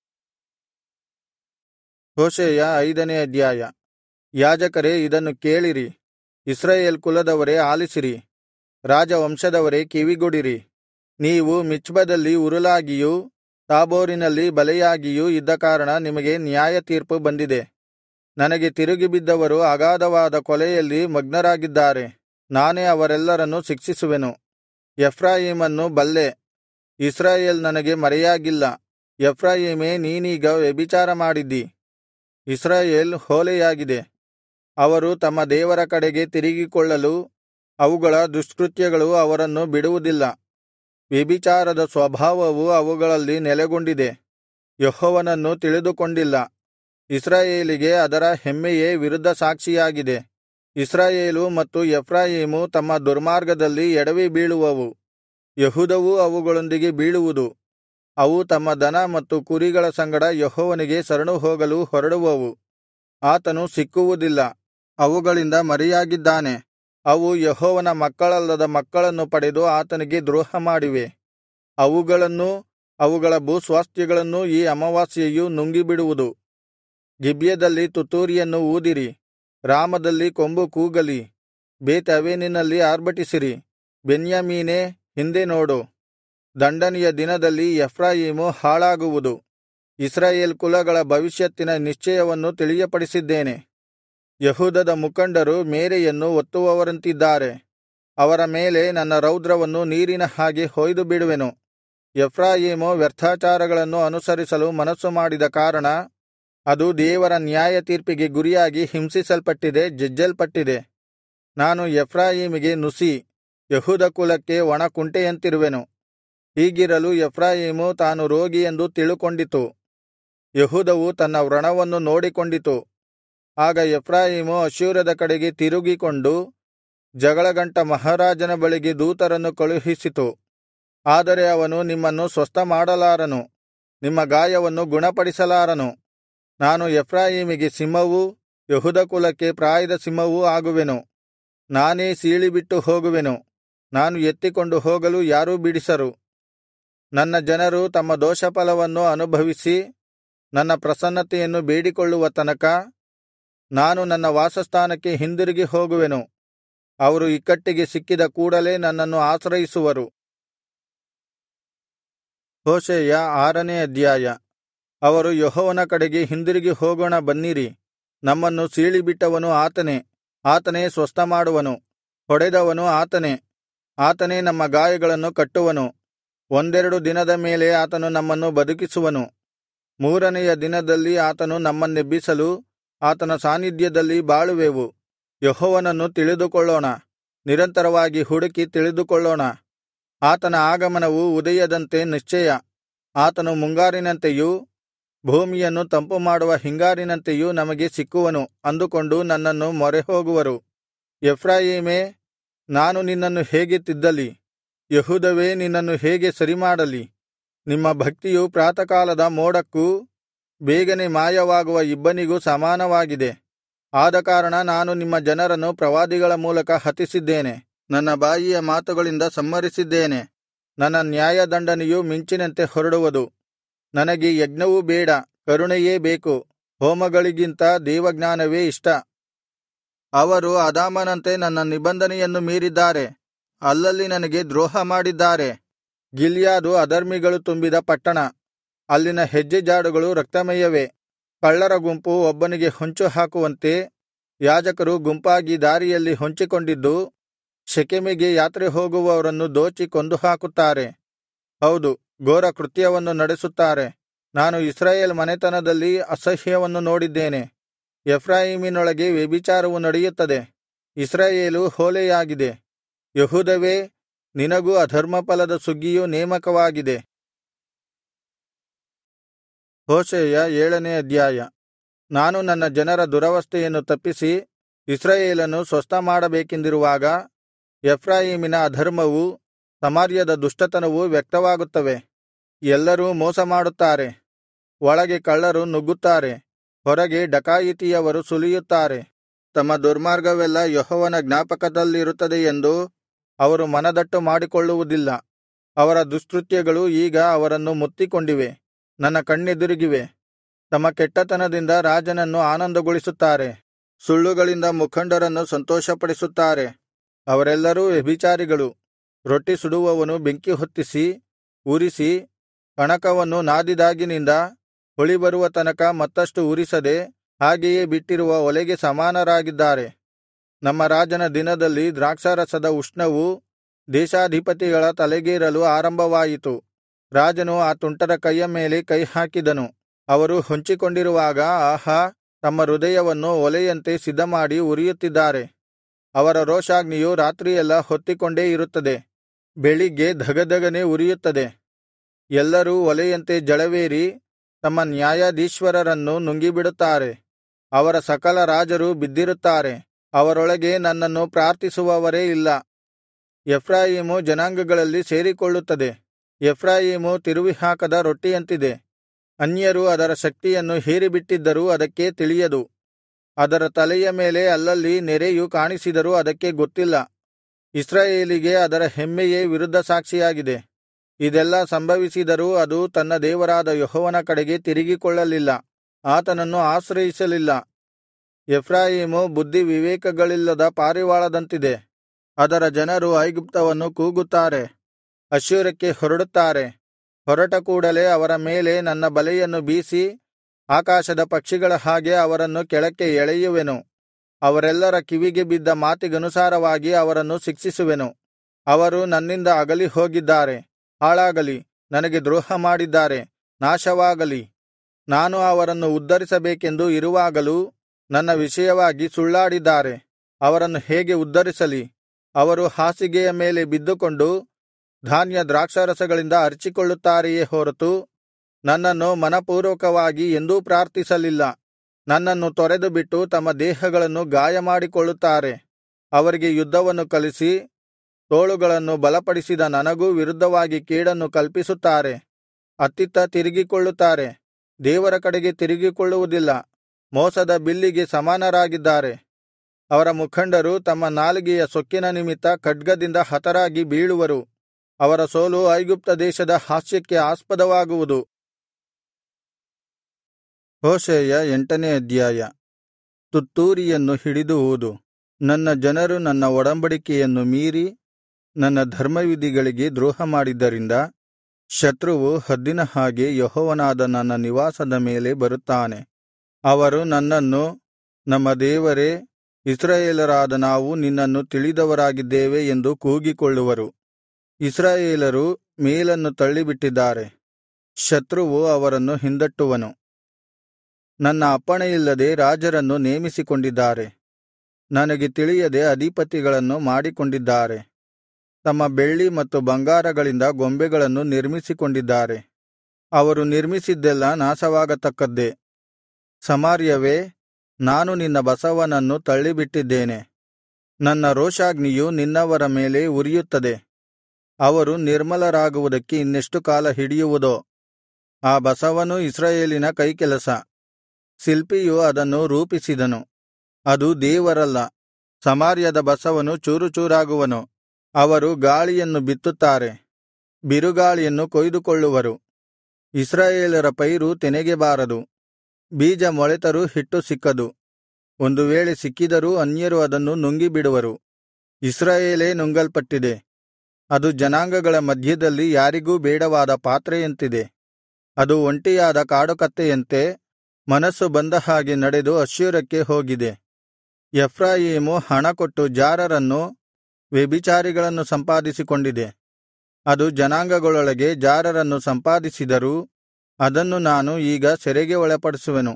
A: ಹೋಶೇಯ 5ನೇ ಅಧ್ಯಾಯ. ಯಾಜಕರೇ, ಇದನ್ನು ಕೇಳಿರಿ. ಇಸ್ರಾಯೇಲ್ ಕುಲದವರೇ, ಆಲಿಸಿರಿ. ರಾಜವಂಶದವರೇ, ಕಿವಿಗೊಡಿರಿ. ನೀವು ಮಿಚ್ಪದಲ್ಲಿ ಉರುಲಾಗಿಯೂ ತಾಬೋರಿನಲ್ಲಿ ಬಲೆಯಾಗಿಯೂ ಇದ್ದ ಕಾರಣ ನಿಮಗೆ ನ್ಯಾಯತೀರ್ಪು ಬಂದಿದೆ. ನನಗೆ ತಿರುಗಿಬಿದ್ದವರು ಅಗಾಧವಾದ ಕೊಲೆಯಲ್ಲಿ ಮಗ್ನರಾಗಿದ್ದಾರೆ. ನಾನೇ ಅವರೆಲ್ಲರನ್ನು ಶಿಕ್ಷಿಸುವೆನು. ಎಫ್ರಾಯೀಮನ್ನು ಬಲ್ಲೆ, ಇಸ್ರಾಯೇಲ್ ನನಗೆ ಮರೆಯಾಗಿಲ್ಲ. ಎಫ್ರಾಯೀಮೇ, ನೀನೀಗ ವ್ಯಭಿಚಾರ ಮಾಡಿದ್ದಿ. ಇಸ್ರಾಯೇಲ್ ಹೊಲೆಯಾಗಿದೆ. ಅವರು ತಮ್ಮ ದೇವರ ಕಡೆಗೆ ತಿರುಗಿಕೊಳ್ಳಲು ಅವುಗಳ ದುಷ್ಕೃತ್ಯಗಳು ಅವರನ್ನು ಬಿಡುವುದಿಲ್ಲ. ವ್ಯಭಿಚಾರದ ಸ್ವಭಾವವು ಅವುಗಳಲ್ಲಿ ನೆಲೆಗೊಂಡಿದೆ. ಯೆಹೋವನನ್ನು ತಿಳಿದುಕೊಂಡಿಲ್ಲ. ಇಸ್ರಾಯೇಲಿಗೆ ಅದರ ಹೆಮ್ಮೆಯೇ ವಿರುದ್ಧ ಸಾಕ್ಷಿಯಾಗಿದೆ. ಇಸ್ರಾಯೇಲು ಮತ್ತು ಎಫ್ರಾಯೀಮು ತಮ್ಮ ದುರ್ಮಾರ್ಗದಲ್ಲಿ ಎಡವಿ ಬೀಳುವವು. ಯೆಹೂದವೂ ಅವುಗಳೊಂದಿಗೆ ಬೀಳುವುದು. ಅವು ತಮ್ಮ ದನ ಮತ್ತು ಕುರಿಗಳ ಸಂಗಡ ಯೆಹೋವನಿಗೆ ಶರಣು ಹೋಗಲು ಹೊರಡುವವು. ಆತನು ಸಿಕ್ಕುವುದಿಲ್ಲ. ಅವುಗಳಿಂದ ಮರೆಯಾಗಿದ್ದಾನೆ. ಅವು ಯೆಹೋವನ ಮಕ್ಕಳಲ್ಲದ ಮಕ್ಕಳನ್ನು ಪಡೆದು ಆತನಿಗೆ ದ್ರೋಹಮಾಡಿವೆ. ಅವುಗಳನ್ನೂ ಅವುಗಳ ಭೂಸ್ವಾಸ್ಥ್ಯಗಳನ್ನೂ ಈ ಅಮಾವಾಸ್ಯೆಯು ನುಂಗಿಬಿಡುವುದು. ಗಿಬ್ಯದಲ್ಲಿ ತುತ್ತೂರಿಯನ್ನು ಊದಿರಿ. ರಾಮದಲ್ಲಿ ಕೊಂಬು ಕೂಗಲಿ, ಬೇತ್ ಅವೆನಿನಲ್ಲಿ ಆರ್ಭಟಿಸಿರಿ. ಬೆನ್ಯಾಮೀನೇ, ಹಿಂದೆ ನೋಡು, ದಂಡನೆಯ ದಿನದಲ್ಲಿ ಎಫ್ರಾಯೀಮು ಹಾಳಾಗುವುದು. ಇಸ್ರಾಯೇಲ್ ಕುಲಗಳ ಭವಿಷ್ಯತ್ತಿನ ನಿಶ್ಚಯವನ್ನು ತಿಳಿಯಪಡಿಸಿದ್ದೇನೆ. ಯೆಹೂದದ ಮುಖಂಡರು ಮೇರೆಯನ್ನು ಒತ್ತುವವರಂತಿದ್ದಾರೆ. ಅವರ ಮೇಲೆ ನನ್ನ ರೌದ್ರವನ್ನು ನೀರಿನ ಹಾಗೆ ಹೊಯ್ದು ಬಿಡುವೆನು. ಎಫ್ರಾಯೀಮು ವ್ಯರ್ಥಾಚಾರಗಳನ್ನು ಅನುಸರಿಸಲು ಮನಸ್ಸು ಮಾಡಿದ ಕಾರಣ ಅದು ದೇವರ ನ್ಯಾಯತೀರ್ಪಿಗೆ ಗುರಿಯಾಗಿ ಹಿಂಸಿಸಲ್ಪಟ್ಟಿದೆ, ಜಜ್ಜಲ್ಪಟ್ಟಿದೆ. ನಾನು ಎಫ್ರಾಯೀಮಿಗೆ ನುಸಿ, ಯೆಹೂದ ಕುಲಕ್ಕೆ ಒಣ ಕುಂಟೆಯಂತಿರುವೆನು. ಹೀಗಿರಲು ಎಫ್ರಾಯೀಮು ತಾನು ರೋಗಿಯೆಂದು ತಿಳುಕೊಂಡಿತು, ಯೆಹೂದವು ತನ್ನ ವ್ರಣವನ್ನು ನೋಡಿಕೊಂಡಿತು. ಆಗ ಎಫ್ರಾಯೀಮು ಅಶ್ಶೂರದ ಕಡೆಗೆ ತಿರುಗಿಕೊಂಡು ಜಗಳಗಂಟ ಮಹಾರಾಜನ ಬಳಿಗೆ ದೂತರನ್ನು ಕಳುಹಿಸಿತು. ಆದರೆ ಅವನು ನಿಮ್ಮನ್ನು ಸ್ವಸ್ಥಮಾಡಲಾರನು, ನಿಮ್ಮ ಗಾಯವನ್ನು ಗುಣಪಡಿಸಲಾರನು. ನಾನು ಎಫ್ರಾಯೀಮಿಗೆ ಸಿಂಹವೂ ಯೆಹೂದ ಕುಲಕ್ಕೆ ಪ್ರಾಯದ ಸಿಂಹವೂ ಆಗುವೆನು. ನಾನೇ ಸೀಳಿಬಿಟ್ಟು ಹೋಗುವೆನು, ನಾನು ಎತ್ತಿಕೊಂಡು ಹೋಗಲು ಯಾರೂ ಬಿಡಿಸರು. ನನ್ನ ಜನರು ತಮ್ಮ ದೋಷಫಲವನ್ನು ಅನುಭವಿಸಿ ನನ್ನ ಪ್ರಸನ್ನತೆಯನ್ನು ಬೇಡಿಕೊಳ್ಳುವ ತನಕ ನಾನು ನನ್ನ ವಾಸಸ್ಥಾನಕ್ಕೆ ಹಿಂದಿರುಗಿ ಹೋಗುವೆನು. ಅವರು ಇಕ್ಕಟ್ಟಿಗೆ ಸಿಕ್ಕಿದ ಕೂಡಲೇ ನನ್ನನ್ನು ಆಶ್ರಯಿಸುವರು. ಹೋಶೇಯ 6ನೇ ಅಧ್ಯಾಯ. ಅವರು ಯೆಹೋವನ ಕಡೆಗೆ ಹಿಂದಿರುಗಿ ಹೋಗೋಣ ಬನ್ನಿರಿ, ನಮ್ಮನ್ನು ಸೀಳಿಬಿಟ್ಟವನು ಆತನೇ, ಆತನೇ ಸ್ವಸ್ಥಮಾಡುವನು, ಹೊಡೆದವನು ಆತನೇ, ಆತನೇ ನಮ್ಮ ಗಾಯಗಳನ್ನು ಕಟ್ಟುವನು. ಒಂದೆರಡು ದಿನದ ಮೇಲೆ ಆತನು ನಮ್ಮನ್ನು ಬದುಕಿಸುವನು. ಮೂರನೆಯ ದಿನದಲ್ಲಿ ಆತನು ನಮ್ಮನ್ನೆಬ್ಬಿಸಲು ಆತನ ಸಾನ್ನಿಧ್ಯದಲ್ಲಿ ಬಾಳುವೆವು. ಯೆಹೋವನನ್ನು ತಿಳಿದುಕೊಳ್ಳೋಣ, ನಿರಂತರವಾಗಿ ಹುಡುಕಿ ತಿಳಿದುಕೊಳ್ಳೋಣ. ಆತನ ಆಗಮನವು ಉದಯದಂತೆ ನಿಶ್ಚಯ. ಆತನು ಮುಂಗಾರಿನಂತೆಯೂ ಭೂಮಿಯನ್ನು ತಂಪುಮಾಡುವ ಹಿಂಗಾರಿನಂತೆಯೂ ನಮಗೆ ಸಿಕ್ಕುವನು ಅಂದುಕೊಂಡು ನನ್ನನ್ನು ಮೊರೆಹೋಗುವರು. ಎಫ್ರಾಯೀಮೇ, ನಾನು ನಿನ್ನನ್ನು ಹೇಗೆ ತಿದ್ದಲಿ? ಯೆಹೂದವೇ, ನಿನ್ನನ್ನು ಹೇಗೆ ಸರಿಮಾಡಲಿ? ನಿಮ್ಮ ಭಕ್ತಿಯು ಪ್ರಾತಃಕಾಲದ ಮೋಡಕ್ಕೂ ಬೇಗನೆ ಮಾಯವಾಗುವ ಇಬ್ಬನಿಗೂ ಸಮಾನವಾಗಿದೆ. ಆದಕಾರಣ ನಾನು ನಿಮ್ಮ ಜನರನ್ನು ಪ್ರವಾದಿಗಳ ಮೂಲಕ ಹತಿಸಿದ್ದೇನೆ, ನನ್ನ ಬಾಯಿಯ ಮಾತುಗಳಿಂದ ಸಂಹರಿಸಿದ್ದೇನೆ. ನನ್ನ ನ್ಯಾಯದಂಡನೆಯು ಮಿಂಚಿನಂತೆ ಹೊರಡುವುದು. ನನಗೆ ಯಜ್ಞವೂ ಬೇಡ, ಕರುಣೆಯೇ ಬೇಕು. ಹೋಮಗಳಿಗಿಂತ ದೇವಜ್ಞಾನವೇ ಇಷ್ಟ. ಅವರು ಅದಾಮನಂತೆ ನನ್ನ ನಿಬಂಧನೆಯನ್ನು ಮೀರಿದ್ದಾರೆ, ಅಲ್ಲಲ್ಲಿ ನನಗೆ ದ್ರೋಹ ಮಾಡಿದ್ದಾರೆ. ಗಿಲ್ಯಾದು ಅಧರ್ಮಿಗಳು ತುಂಬಿದ ಪಟ್ಟಣ, ಅಲ್ಲಿನ ಹೆಜ್ಜೆಜಾಡುಗಳು ರಕ್ತಮಯವೇ. ಕಳ್ಳರ ಗುಂಪು ಒಬ್ಬನಿಗೆ ಹೊಂಚು ಹಾಕುವಂತೆ ಯಾಜಕರು ಗುಂಪಾಗಿ ದಾರಿಯಲ್ಲಿ ಹೊಂಚಿಕೊಂಡಿದ್ದು, ಶೆಕೆಮಿಗೆ ಯಾತ್ರೆ ಹೋಗುವವರನ್ನು ದೋಚಿ ಕೊಂದು ಹಾಕುತ್ತಾರೆ. ಹೌದು, ಘೋರ ಕೃತ್ಯವನ್ನು ನಡೆಸುತ್ತಾರೆ. ನಾನು ಇಸ್ರಾಯೇಲ್ ಮನೆತನದಲ್ಲಿ ಅಸಹ್ಯವನ್ನು ನೋಡಿದ್ದೇನೆ. ಎಫ್ರಾಯೀಮಿನೊಳಗೆ ವ್ಯಭಿಚಾರವು ನಡೆಯುತ್ತದೆ, ಇಸ್ರಾಯೇಲು ಹೊಲೆಯಾಗಿದೆ. ಯೆಹೂದವೇ, ನಿನಗೂ ಅಧರ್ಮಫಲದ ಸುಗ್ಗಿಯು ನೇಮಕವಾಗಿದೆ. ಹೋಶೇಯ 7ನೇ ಅಧ್ಯಾಯ. ನಾನು ನನ್ನ ಜನರ ದುರವಸ್ಥೆಯನ್ನು ತಪ್ಪಿಸಿ ಇಸ್ರಾಯೇಲನ್ನು ಸ್ವಸ್ಥಮಾಡಬೇಕೆಂದಿರುವಾಗ ಎಫ್ರಾಯೀಮಿನ ಅಧರ್ಮವೂ ಸಮಾರ್ಯದ ದುಷ್ಟತನವೂ ವ್ಯಕ್ತವಾಗುತ್ತವೆ. ಎಲ್ಲರೂ ಮೋಸಮಾಡುತ್ತಾರೆ, ಒಳಗೆ ಕಳ್ಳರು ನುಗ್ಗುತ್ತಾರೆ, ಹೊರಗೆ ಡಕಾಯಿತಿಯವರು ಸುಲಿಯುತ್ತಾರೆ. ತಮ್ಮ ದುರ್ಮಾರ್ಗವೆಲ್ಲಾ ಯೆಹೋವನ ಜ್ಞಾಪಕದಲ್ಲಿರುತ್ತದೆ ಎಂದು ಅವರು ಮನದಟ್ಟು ಮಾಡಿಕೊಳ್ಳುವುದಿಲ್ಲ. ಅವರ ದುಷ್ಕೃತ್ಯಗಳು ಈಗ ಅವರನ್ನು ಮುತ್ತಿಕೊಂಡಿವೆ, ನನ್ನ ಕಣ್ಣೆದುರಿಗಿವೆ. ತಮ್ಮ ಕೆಟ್ಟತನದಿಂದ ರಾಜನನ್ನು ಆನಂದಗೊಳಿಸುತ್ತಾರೆ, ಸುಳ್ಳುಗಳಿಂದ ಮುಖಂಡರನ್ನು ಸಂತೋಷಪಡಿಸುತ್ತಾರೆ. ಅವರೆಲ್ಲರೂ ವ್ಯಭಿಚಾರಿಗಳು. ರೊಟ್ಟಿ ಸುಡುವವನು ಬೆಂಕಿ ಹೊತ್ತಿಸಿ ಉರಿಸಿ ಕಣಕವನ್ನು ನಾದಿದಾಗಿನಿಂದ ಹೊಳಿಬರುವ ತನಕ ಮತ್ತಷ್ಟು ಉರಿಸದೆ ಹಾಗೆಯೇ ಬಿಟ್ಟಿರುವ ಒಲೆಗೆ ಸಮಾನರಾಗಿದ್ದಾರೆ. ನಮ್ಮ ರಾಜನ ದಿನದಲ್ಲಿ ದ್ರಾಕ್ಷಾರಸದ ಉಷ್ಣವು ದೇಶಾಧಿಪತಿಗಳ ತಲೆಗೇರಲು ಆರಂಭವಾಯಿತು. ರಾಜನು ಆ ತುಂಟರ ಕೈಯ ಮೇಲೆ ಕೈಹಾಕಿದನು. ಅವರು ಹೊಂಚಿಕೊಂಡಿರುವಾಗ ಆಹಾ, ತಮ್ಮ ಹೃದಯವನ್ನು ಒಲೆಯಂತೆ ಸಿದ್ಧಮಾಡಿ ಉರಿಯುತ್ತಿದ್ದಾರೆ. ಅವರ ರೋಷಾಗ್ನಿಯು ರಾತ್ರಿಯೆಲ್ಲಾ ಹೊತ್ತಿಕೊಂಡೇ ಇರುತ್ತದೆ, ಬೆಳಿಗ್ಗೆ ಧಗಧಗನೆ ಉರಿಯುತ್ತದೆ. ಎಲ್ಲರೂ ಒಲೆಯಂತೆ ಜಳವೇರಿ ತಮ್ಮ ನ್ಯಾಯಾಧೀಶ್ವರರನ್ನು ನುಂಗಿಬಿಡುತ್ತಾರೆ. ಅವರ ಸಕಲ ರಾಜರು ಬಿದ್ದಿರುತ್ತಾರೆ, ಅವರೊಳಗೆ ನನ್ನನ್ನು ಪ್ರಾರ್ಥಿಸುವವರೇ ಇಲ್ಲ. ಎಫ್ರಾಯೀಮು ಜನಾಂಗಗಳಲ್ಲಿ ಸೇರಿಕೊಳ್ಳುತ್ತದೆ. ಎಫ್ರಾಯೀಮು ತಿರುವಿಹಾಕದ ರೊಟ್ಟಿಯಂತಿದೆ. ಅನ್ಯರು ಅದರ ಶಕ್ತಿಯನ್ನು ಹೀರಿಬಿಟ್ಟಿದ್ದರೂ ಅದಕ್ಕೆ ತಿಳಿಯದು. ಅದರ ತಲೆಯ ಮೇಲೆ ಅಲ್ಲಲ್ಲಿ ನೆರೆಯು ಕಾಣಿಸಿದರೂ ಅದಕ್ಕೆ ಗೊತ್ತಿಲ್ಲ. ಇಸ್ರಾಯೇಲಿಗೆ ಅದರ ಹೆಮ್ಮೆಯೇ ವಿರುದ್ಧ ಸಾಕ್ಷಿಯಾಗಿದೆ. ಇದೆಲ್ಲಾ ಸಂಭವಿಸಿದರೂ ಅದು ತನ್ನ ದೇವರಾದ ಯೆಹೋವನ ಕಡೆಗೆ ತಿರುಗಿಕೊಳ್ಳಲಿಲ್ಲ, ಆತನನ್ನು ಆಶ್ರಯಿಸಲಿಲ್ಲ. ಎಫ್ರಾಯೀಮು ಬುದ್ಧಿ ವಿವೇಕಗಳಿಲ್ಲದ ಪಾರಿವಾಳದಂತಿದೆ. ಅದರ ಜನರು ಐಗುಪ್ತವನ್ನು ಕೂಗುತ್ತಾರೆ, ಅಶ್ಶೂರಕ್ಕೆ ಹೊರಡುತ್ತಾರೆ. ಹೊರಟ ಕೂಡಲೆ ಅವರ ಮೇಲೆ ನನ್ನ ಬಲೆಯನ್ನು ಬೀಸಿ ಆಕಾಶದ ಪಕ್ಷಿಗಳ ಹಾಗೆ ಅವರನ್ನು ಕೆಳಕ್ಕೆ ಎಳೆಯುವೆನು. ಅವರೆಲ್ಲರ ಕಿವಿಗೆ ಬಿದ್ದ ಮಾತಿಗನುಸಾರವಾಗಿ ಅವರನ್ನು ಶಿಕ್ಷಿಸುವೆನು. ಅವರು ನನ್ನಿಂದ ಅಗಲಿ ಹೋಗಿದ್ದಾರೆ, ಹಾಳಾಗಲಿ, ನನಗೆ ದ್ರೋಹ ಮಾಡಿದ್ದಾರೆ, ನಾಶವಾಗಲಿ. ನಾನು ಅವರನ್ನು ಉದ್ಧರಿಸಬೇಕೆಂದು ಇರುವಾಗಲೂ ನನ್ನ ವಿಷಯವಾಗಿ ಸುಳ್ಳಾಡಿದ್ದಾರೆ. ಅವರನ್ನು ಹೇಗೆ ಉದ್ಧರಿಸಲಿ? ಅವರು ಹಾಸಿಗೆಯ ಮೇಲೆ ಬಿದ್ದುಕೊಂಡು ಧಾನ್ಯ ದ್ರಾಕ್ಷಾರಸಗಳಿಂದ ಅರಚಿಕೊಳ್ಳುತ್ತಾರೆಯೇ ಹೊರತು ನನ್ನನ್ನು ಮನಪೂರ್ವಕವಾಗಿ ಎಂದೂ ಪ್ರಾರ್ಥಿಸಲಿಲ್ಲ. ನನ್ನನ್ನು ತೊರೆದುಬಿಟ್ಟು ತಮ್ಮ ದೇಹಗಳನ್ನು ಗಾಯಮಾಡಿಕೊಳ್ಳುತ್ತಾರೆ. ಅವರಿಗೆ ಯುದ್ಧವನ್ನು ಕಲಿಸಿ ತೋಳುಗಳನ್ನು ಬಲಪಡಿಸಿದ ನನಗೂ ವಿರುದ್ಧವಾಗಿ ಕೇಡನ್ನು ಕಲ್ಪಿಸುತ್ತಾರೆ. ಅತ್ತಿತ್ತ ತಿರುಗಿಕೊಳ್ಳುತ್ತಾರೆ, ದೇವರ ಕಡೆಗೆ ತಿರುಗಿಕೊಳ್ಳುವುದಿಲ್ಲ. ಮೋಸದ ಬಿಲ್ಲಿಗೆ ಸಮಾನರಾಗಿದ್ದಾರೆ. ಅವರ ಮುಖಂಡರು ತಮ್ಮ ನಾಲಿಗೆಯ ಸೊಕ್ಕಿನ ನಿಮಿತ್ತ ಖಡ್ಗದಿಂದ ಹತರಾಗಿ ಬೀಳುವರು. ಅವರ ಸೋಲು ಐಗುಪ್ತ ದೇಶದ ಹಾಸ್ಯಕ್ಕೆ ಆಸ್ಪದವಾಗುವುದು. ಹೋಶೇಯ 8ನೇ ಅಧ್ಯಾಯ. ತುತ್ತೂರಿಯನ್ನು ಹಿಡಿದು ಊದು. ನನ್ನ ಜನರು ನನ್ನ ಒಡಂಬಡಿಕೆಯನ್ನು ಮೀರಿ ನನ್ನ ಧರ್ಮವಿಧಿಗಳಿಗೆ ದ್ರೋಹಮಾಡಿದ್ದರಿಂದ ಶತ್ರುವು ಹದ್ದಿನ ಹಾಗೆ ಯೆಹೋವನಾದ ನನ್ನ ನಿವಾಸದ ಮೇಲೆ ಬರುತ್ತಾನೆ. ಅವರು ನನ್ನನ್ನು, ನಮ್ಮ ದೇವರೇ, ಇಸ್ರಾಯೇಲರಾದ ನಾವು ನಿನ್ನನ್ನು ತಿಳಿದವರಾಗಿದ್ದೇವೆ ಎಂದು ಕೂಗಿಕೊಳ್ಳುವರು. ಇಸ್ರಾಯೇಲರು ಮೇಲನ್ನು ತಳ್ಳಿಬಿಟ್ಟಿದ್ದಾರೆ, ಶತ್ರುವು ಅವರನ್ನು ಹಿಂದಟ್ಟುವನು. ನನ್ನ ಅಪ್ಪಣೆಯಿಲ್ಲದೆ ರಾಜರನ್ನು ನೇಮಿಸಿಕೊಂಡಿದ್ದಾರೆ, ನನಗೆ ತಿಳಿಯದೆ ಅಧಿಪತಿಗಳನ್ನು ಮಾಡಿಕೊಂಡಿದ್ದಾರೆ. ತಮ್ಮ ಬೆಳ್ಳಿ ಮತ್ತು ಬಂಗಾರಗಳಿಂದ ಗೊಂಬೆಗಳನ್ನು ನಿರ್ಮಿಸಿಕೊಂಡಿದ್ದಾರೆ. ಅವರು ನಿರ್ಮಿಸಿದ್ದೆಲ್ಲಾ ನಾಶವಾಗತಕ್ಕದ್ದೇ. ಸಮಾರ್ಯವೇ, ನಾನು ನಿನ್ನ ಬಸವನನ್ನು ತಳ್ಳಿಬಿಟ್ಟಿದ್ದೇನೆ. ನನ್ನ ರೋಷಾಗ್ನಿಯು ನಿನ್ನವರ ಮೇಲೆ ಉರಿಯುತ್ತದೆ. ಅವರು ನಿರ್ಮಲರಾಗುವುದಕ್ಕೆ ಇನ್ನೆಷ್ಟು ಕಾಲ ಹಿಡಿಯುವುದೋ? ಆ ಬಸವನು ಇಸ್ರಾಯೇಲಿನ ಕೈಕೆಲಸ. ಶಿಲ್ಪಿಯು ಅದನ್ನು ರೂಪಿಸಿದನು, ಅದು ದೇವರಲ್ಲ. ಸಮಾರ್ಯದ ಬಸವನು ಚೂರುಚೂರಾಗುವನು. ಅವರು ಗಾಳಿಯನ್ನು ಬಿತ್ತುತ್ತಾರೆ, ಬಿರುಗಾಳಿಯನ್ನು ಕೊಯ್ದುಕೊಳ್ಳುವರು. ಇಸ್ರಾಯೇಲರ ಪೈರು ತೆನೆಗೆ ಬಾರದು, ಬೀಜ ಮೊಳೆತರೂ ಹಿಟ್ಟು ಸಿಕ್ಕದು. ಒಂದು ವೇಳೆ ಸಿಕ್ಕಿದರೂ ಅನ್ಯರು ಅದನ್ನು ನುಂಗಿಬಿಡುವರು. ಇಸ್ರಾಯೇಲೇ ನುಂಗಲ್ಪಟ್ಟಿದೆ, ಅದು ಜನಾಂಗಗಳ ಮಧ್ಯದಲ್ಲಿ ಯಾರಿಗೂ ಬೇಡವಾದ ಪಾತ್ರೆಯಂತಿದೆ. ಅದು ಒಂಟಿಯಾದ ಕಾಡುಕತ್ತೆಯಂತೆ ಮನಸ್ಸು ಬಂದ ಹಾಗೆ ನಡೆದು ಅಶ್ಶೂರಕ್ಕೆ ಹೋಗಿದೆ. ಎಫ್ರಾಯೀಮು ಹಣಕೊಟ್ಟು ಜಾರರನ್ನು, ವ್ಯಭಿಚಾರಿಗಳನ್ನು ಸಂಪಾದಿಸಿಕೊಂಡಿದೆ. ಅದು ಜನಾಂಗಗಳೊಳಗೆ ಜಾರರನ್ನು ಸಂಪಾದಿಸಿದರೂ ಅದನ್ನು ನಾನು ಈಗ ಸೆರೆಗೆ ಒಳಪಡಿಸುವೆನು.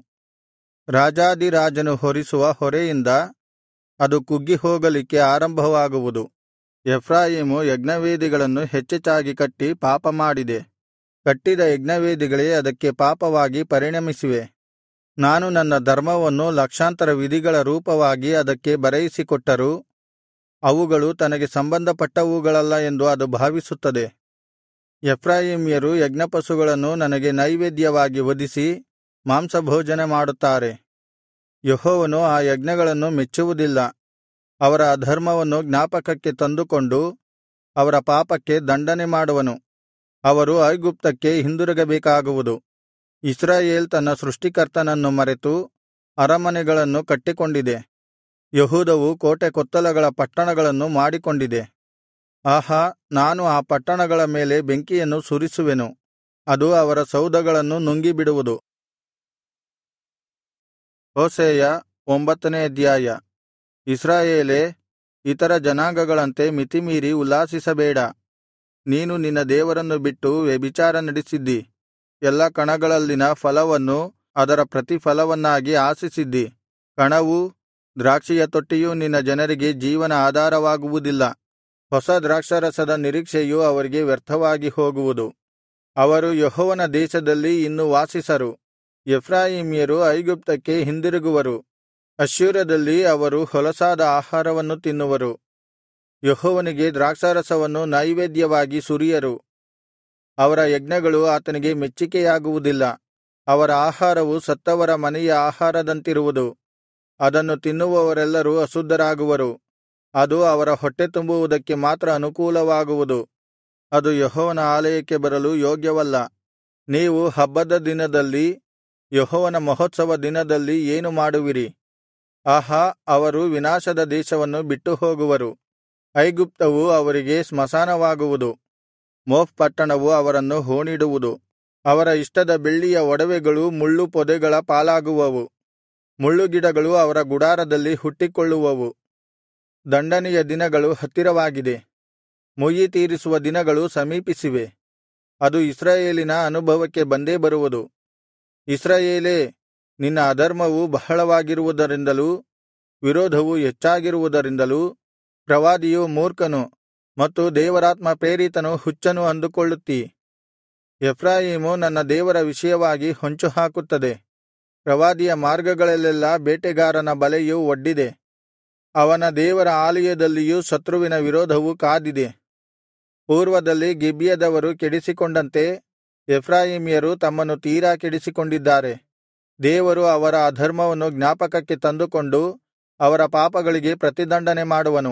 A: ರಾಜಾಧಿರಾಜನು ಹೊರಿಸುವ ಹೊರೆಯಿಂದ ಅದು ಕುಗ್ಗಿ ಹೋಗಲಿಕ್ಕೆ ಆರಂಭವಾಗುವುದು. ಎಫ್ರಾಯೀಮು ಯಜ್ಞವೇದಿಗಳನ್ನು ಹೆಚ್ಚೆಚ್ಚಾಗಿ ಕಟ್ಟಿ ಪಾಪಮಾಡಿದೆ. ಕಟ್ಟಿದ ಯಜ್ಞವೇದಿಗಳೇ ಅದಕ್ಕೆ ಪಾಪವಾಗಿ ಪರಿಣಮಿಸಿವೆ. ನಾನು ನನ್ನ ಧರ್ಮವನ್ನು ಲಕ್ಷಾಂತರ ವಿಧಿಗಳ ರೂಪವಾಗಿ ಅದಕ್ಕೆ ಬರೆಯಿಸಿಕೊಟ್ಟರೂ ಅವುಗಳು ತನಗೆ ಸಂಬಂಧಪಟ್ಟವುಗಳಲ್ಲ ಎಂದು ಅದು ಭಾವಿಸುತ್ತದೆ. ಎಫ್ರಾಯೀಮ್ಯರು ಯಜ್ಞಪಶುಗಳನ್ನು ನನಗೆ ನೈವೇದ್ಯವಾಗಿ ವಧಿಸಿ ಮಾಂಸಭೋಜನ ಮಾಡುತ್ತಾರೆ. ಯೆಹೋವನು ಆ ಯಜ್ಞಗಳನ್ನು ಮೆಚ್ಚುವುದಿಲ್ಲ. ಅವರ ಅಧರ್ಮವನ್ನು ಜ್ಞಾಪಕಕ್ಕೆ ತಂದುಕೊಂಡು ಅವರ ಪಾಪಕ್ಕೆ ದಂಡನೆ ಮಾಡುವನು. ಅವರು ಐಗುಪ್ತಕ್ಕೆ ಹಿಂದಿರುಗಬೇಕಾಗುವುದು. ಇಸ್ರಾಯೇಲ್ ತನ್ನ ಸೃಷ್ಟಿಕರ್ತನನ್ನು ಮರೆತು ಅರಮನೆಗಳನ್ನು ಕಟ್ಟಿಕೊಂಡಿದೆ. ಯೆಹೂದವು ಕೋಟೆ ಕೊತ್ತಲಗಳ ಪಟ್ಟಣಗಳನ್ನು ಮಾಡಿಕೊಂಡಿದೆ. ಆಹಾ, ನಾನು ಆ ಪಟ್ಟಣಗಳ ಮೇಲೆ ಬೆಂಕಿಯನ್ನು ಸುರಿಸುವೆನು, ಅದು ಅವರ ಸೌಧಗಳನ್ನು ನುಂಗಿಬಿಡುವುದು. ಹೋಶೇಯ 9ನೇ ಅಧ್ಯಾಯ. ಇಸ್ರಾಯೇಲೇ, ಇತರ ಜನಾಂಗಗಳಂತೆ ಮಿತಿಮೀರಿ ಉಲ್ಲಾಸಿಸಬೇಡ. ನೀನು ನಿನ್ನ ದೇವರನ್ನು ಬಿಟ್ಟು ವ್ಯಭಿಚಾರ ನಡೆಸಿದ್ದಿ. ಎಲ್ಲಾ ಕಣಗಳಲ್ಲಿನ ಫಲವನ್ನು ಅದರ ಪ್ರತಿಫಲವನ್ನಾಗಿ ಆಶಿಸಿದ್ದಿ. ಕಣವೂ ದ್ರಾಕ್ಷಿಯ ತೊಟ್ಟಿಯೂ ನಿನ್ನ ಜನರಿಗೆ ಜೀವನ ಆಧಾರವಾಗುವುದಿಲ್ಲ. ಹೊಸ ದ್ರಾಕ್ಷಾರಸದ ನಿರೀಕ್ಷೆಯು ಅವರಿಗೆ ವ್ಯರ್ಥವಾಗಿ ಹೋಗುವುದು. ಅವರು ಯೆಹೋವನ ದೇಶದಲ್ಲಿ ಇನ್ನು ವಾಸಿಸರು. ಎಫ್ರಾಯೀಮ್ಯರು ಐಗುಪ್ತಕ್ಕೆ ಹಿಂದಿರುಗುವರು. ಅಶ್ಶೂರದಲ್ಲಿ ಅವರು ಹೊಲಸಾದ ಆಹಾರವನ್ನು ತಿನ್ನುವರು. ಯೆಹೋವನಿಗೆ ದ್ರಾಕ್ಷಾರಸವನ್ನು ನೈವೇದ್ಯವಾಗಿ ಸುರಿಯರು. ಅವರ ಯಜ್ಞಗಳು ಆತನಿಗೆ ಮೆಚ್ಚಿಕೆಯಾಗುವುದಿಲ್ಲ. ಅವರ ಆಹಾರವು ಸತ್ತವರ ಮನೆಯ ಆಹಾರದಂತಿರುವುದು. ಅದನ್ನು ತಿನ್ನುವವರೆಲ್ಲರೂ ಅಶುದ್ಧರಾಗುವರು. ಅದು ಅವರ ಹೊಟ್ಟೆ ತುಂಬುವುದಕ್ಕೆ ಮಾತ್ರ ಅನುಕೂಲವಾಗುವುದು. ಅದು ಯೆಹೋವನ ಆಲಯಕ್ಕೆ ಬರಲು ಯೋಗ್ಯವಲ್ಲ. ನೀವು ಹಬ್ಬದ ದಿನದಲ್ಲಿ, ಯೆಹೋವನ ಮಹೋತ್ಸವ ದಿನದಲ್ಲಿ ಏನು ಮಾಡುವಿರಿ? ಆಹಾ, ಅವರು ವಿನಾಶದ ದೇಶವನ್ನು ಬಿಟ್ಟು ಹೋಗುವರು. ಐಗುಪ್ತವು ಅವರಿಗೆ ಸ್ಮಶಾನವಾಗುವುದು. ಮೋಫ್ ಪಟ್ಟಣವು ಅವರನ್ನು ಹೂಣಿಡುವುದು. ಅವರ ಇಷ್ಟದ ಬೆಳ್ಳಿಯ ಒಡವೆಗಳು ಮುಳ್ಳು ಪೊದೆಗಳ ಪಾಲಾಗುವವು. ಮುಳ್ಳುಗಿಡಗಳು ಅವರ ಗುಡಾರದಲ್ಲಿ ಹುಟ್ಟಿಕೊಳ್ಳುವವು. ದಂಡನೆಯ ದಿನಗಳು ಹತ್ತಿರವಾಗಿದೆ. ಮುಯ್ಯಿ ತೀರಿಸುವ ದಿನಗಳು ಸಮೀಪಿಸಿವೆ. ಅದು ಇಸ್ರಾಯೇಲಿನ ಅನುಭವಕ್ಕೆ ಬಂದೇ ಬರುವುದು. ಇಸ್ರಾಯೇಲೇ, ನಿನ್ನ ಅಧರ್ಮವು ಬಹಳವಾಗಿರುವುದರಿಂದಲೂ ವಿರೋಧವು ಹೆಚ್ಚಾಗಿರುವುದರಿಂದಲೂ ಪ್ರವಾದಿಯು ಮೂರ್ಖನು ಮತ್ತು ದೇವರಾತ್ಮ ಪ್ರೇರಿತನು ಹುಚ್ಚನು ಅಂದುಕೊಳ್ಳುತ್ತೀ. ಎಫ್ರಾಯೀಮು ನನ್ನ ದೇವರ ವಿಷಯವಾಗಿ ಹೊಂಚು ಹಾಕುತ್ತದೆ. ಪ್ರವಾದಿಯ ಮಾರ್ಗಗಳಲ್ಲೆಲ್ಲಾ ಬೇಟೆಗಾರನ ಬಲೆಯು ಒಡ್ಡಿದೆ. ಅವನ ದೇವರ ಆಲಯದಲ್ಲಿಯೂ ಶತ್ರುವಿನ ವಿರೋಧವು ಕಾದಿದೆ. ಪೂರ್ವದಲ್ಲಿ ಗಿಬ್ಯದವರು ಕೆಡಿಸಿಕೊಂಡಂತೆ ಎಫ್ರಾಯೀಮ್ಯರು ತಮ್ಮನ್ನು ತೀರಾ ಕೆಡಿಸಿಕೊಂಡಿದ್ದಾರೆ. ದೇವರು ಅವರ ಅಧರ್ಮವನ್ನು ಜ್ಞಾಪಕಕ್ಕೆ ತಂದುಕೊಂಡು ಅವರ ಪಾಪಗಳಿಗೆ ಪ್ರತಿದಂಡನೆ ಮಾಡುವನು.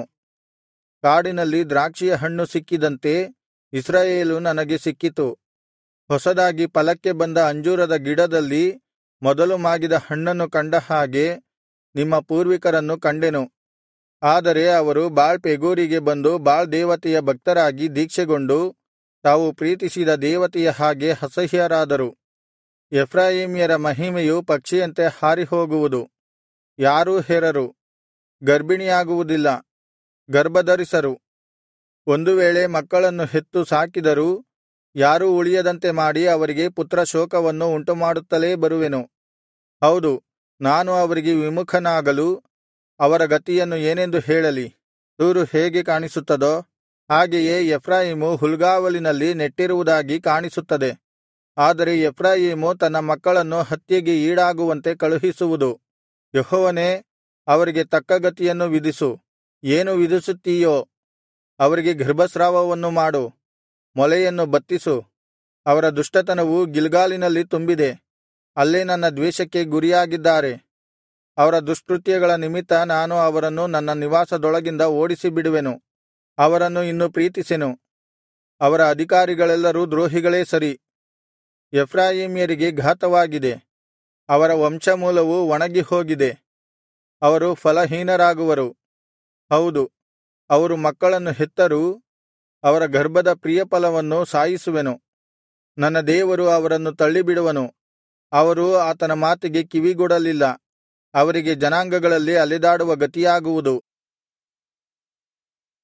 A: ಕಾಡಿನಲ್ಲಿ ದ್ರಾಕ್ಷಿಯ ಹಣ್ಣು ಸಿಕ್ಕಿದಂತೆ ಇಸ್ರಾಯೇಲು ನನಗೆ ಸಿಕ್ಕಿತು. ಹೊಸದಾಗಿ ಫಲಕ್ಕೆ ಬಂದ ಅಂಜೂರದ ಗಿಡದಲ್ಲಿ ಮೊದಲು ಮಾಗಿದ ಹಣ್ಣನ್ನು ಕಂಡ ಹಾಗೆ ನಿಮ್ಮ ಪೂರ್ವಿಕರನ್ನು ಕಂಡೆನು. ಆದರೆ ಅವರು ಬಾಳ್ ಪೆಗೋರಿಗೆ ಬಂದು ಬಾಳ್ ದೇವತೆಯ ಭಕ್ತರಾಗಿ ದೀಕ್ಷೆಗೊಂಡು ತಾವು ಪ್ರೀತಿಸಿದ ದೇವತೆಯ ಹಾಗೆ ಅಸಹ್ಯರಾದರು. ಎಫ್ರಾಯೀಮ್ಯರ ಮಹಿಮೆಯು ಪಕ್ಷಿಯಂತೆ ಹಾರಿಹೋಗುವುದು. ಯಾರೂ ಹೆರರು, ಗರ್ಭಿಣಿಯಾಗುವುದಿಲ್ಲ, ಗರ್ಭಧರಿಸರು. ಒಂದು ವೇಳೆ ಮಕ್ಕಳನ್ನು ಹೆತ್ತು ಸಾಕಿದರೂ ಯಾರೂ ಉಳಿಯದಂತೆ ಮಾಡಿ ಅವರಿಗೆ ಪುತ್ರಶೋಕವನ್ನು ಉಂಟುಮಾಡುತ್ತಲೇ ಬರುವೆನು. ಹೌದು, ನಾನು ಅವರಿಗೆ ವಿಮುಖನಾಗಲು ಅವರ ಗತಿಯನ್ನು ಏನೆಂದು ಹೇಳಲಿ? ತೂರು ಹೇಗೆ ಕಾಣಿಸುತ್ತದೋ ಹಾಗೆಯೇ ಎಫ್ರಾಯೀಮು ಹುಲ್ಗಾವಲಿನಲ್ಲಿ ನೆಟ್ಟಿರುವುದಾಗಿ ಕಾಣಿಸುತ್ತದೆ. ಆದರೆ ಎಫ್ರಾಯೀಮು ತನ್ನ ಮಕ್ಕಳನ್ನು ಹತ್ಯೆಗೆ ಈಡಾಗುವಂತೆ ಕಳುಹಿಸುವುದು. ಯೆಹೋವನೇ, ಅವರಿಗೆ ತಕ್ಕ ಗತಿಯನ್ನು ವಿಧಿಸು. ಏನು ವಿಧಿಸುತ್ತೀಯೋ ಅವರಿಗೆ ಗರ್ಭಸ್ರಾವವನ್ನು ಮಾಡು, ಮೊಲೆಯನ್ನು ಬತ್ತಿಸು. ಅವರ ದುಷ್ಟತನವು ಗಿಲ್ಗಾಲಿನಲ್ಲಿ ತುಂಬಿದೆ, ಅಲ್ಲೇ ನನ್ನ ದ್ವೇಷಕ್ಕೆ ಗುರಿಯಾಗಿದ್ದಾರೆ. ಅವರ ದುಷ್ಕೃತ್ಯಗಳ ನಿಮಿತ್ತ ನಾನು ಅವರನ್ನು ನನ್ನ ನಿವಾಸದೊಳಗಿಂದ ಓಡಿಸಿಬಿಡುವೆನು. ಅವರನ್ನು ಇನ್ನು ಪ್ರೀತಿಸೆನು. ಅವರ ಅಧಿಕಾರಿಗಳೆಲ್ಲರೂ ದ್ರೋಹಿಗಳೇ ಸರಿ. ಎಫ್ರಾಯೀಮ್ಯರಿಗೆ ಘಾತವಾಗಿದೆ. ಅವರ ವಂಶಮೂಲವು ಒಣಗಿ ಹೋಗಿದೆ. ಅವರು ಫಲಹೀನರಾಗುವರು. ಹೌದು, ಅವರು ಮಕ್ಕಳನ್ನು ಹೆತ್ತರೂ ಅವರ ಗರ್ಭದ ಪ್ರಿಯಫಲವನ್ನು ಸಾಯಿಸುವೆನು. ನನ್ನ ದೇವರು ಅವರನ್ನು ತಳ್ಳಿಬಿಡುವನು. ಅವರು ಆತನ ಮಾತಿಗೆ ಕಿವಿಗೊಡಲಿಲ್ಲ. ಅವರಿಗೆ ಜನಾಂಗಗಳಲ್ಲಿ ಅಲೆದಾಡುವ ಗತಿಯಾಗುವುದು.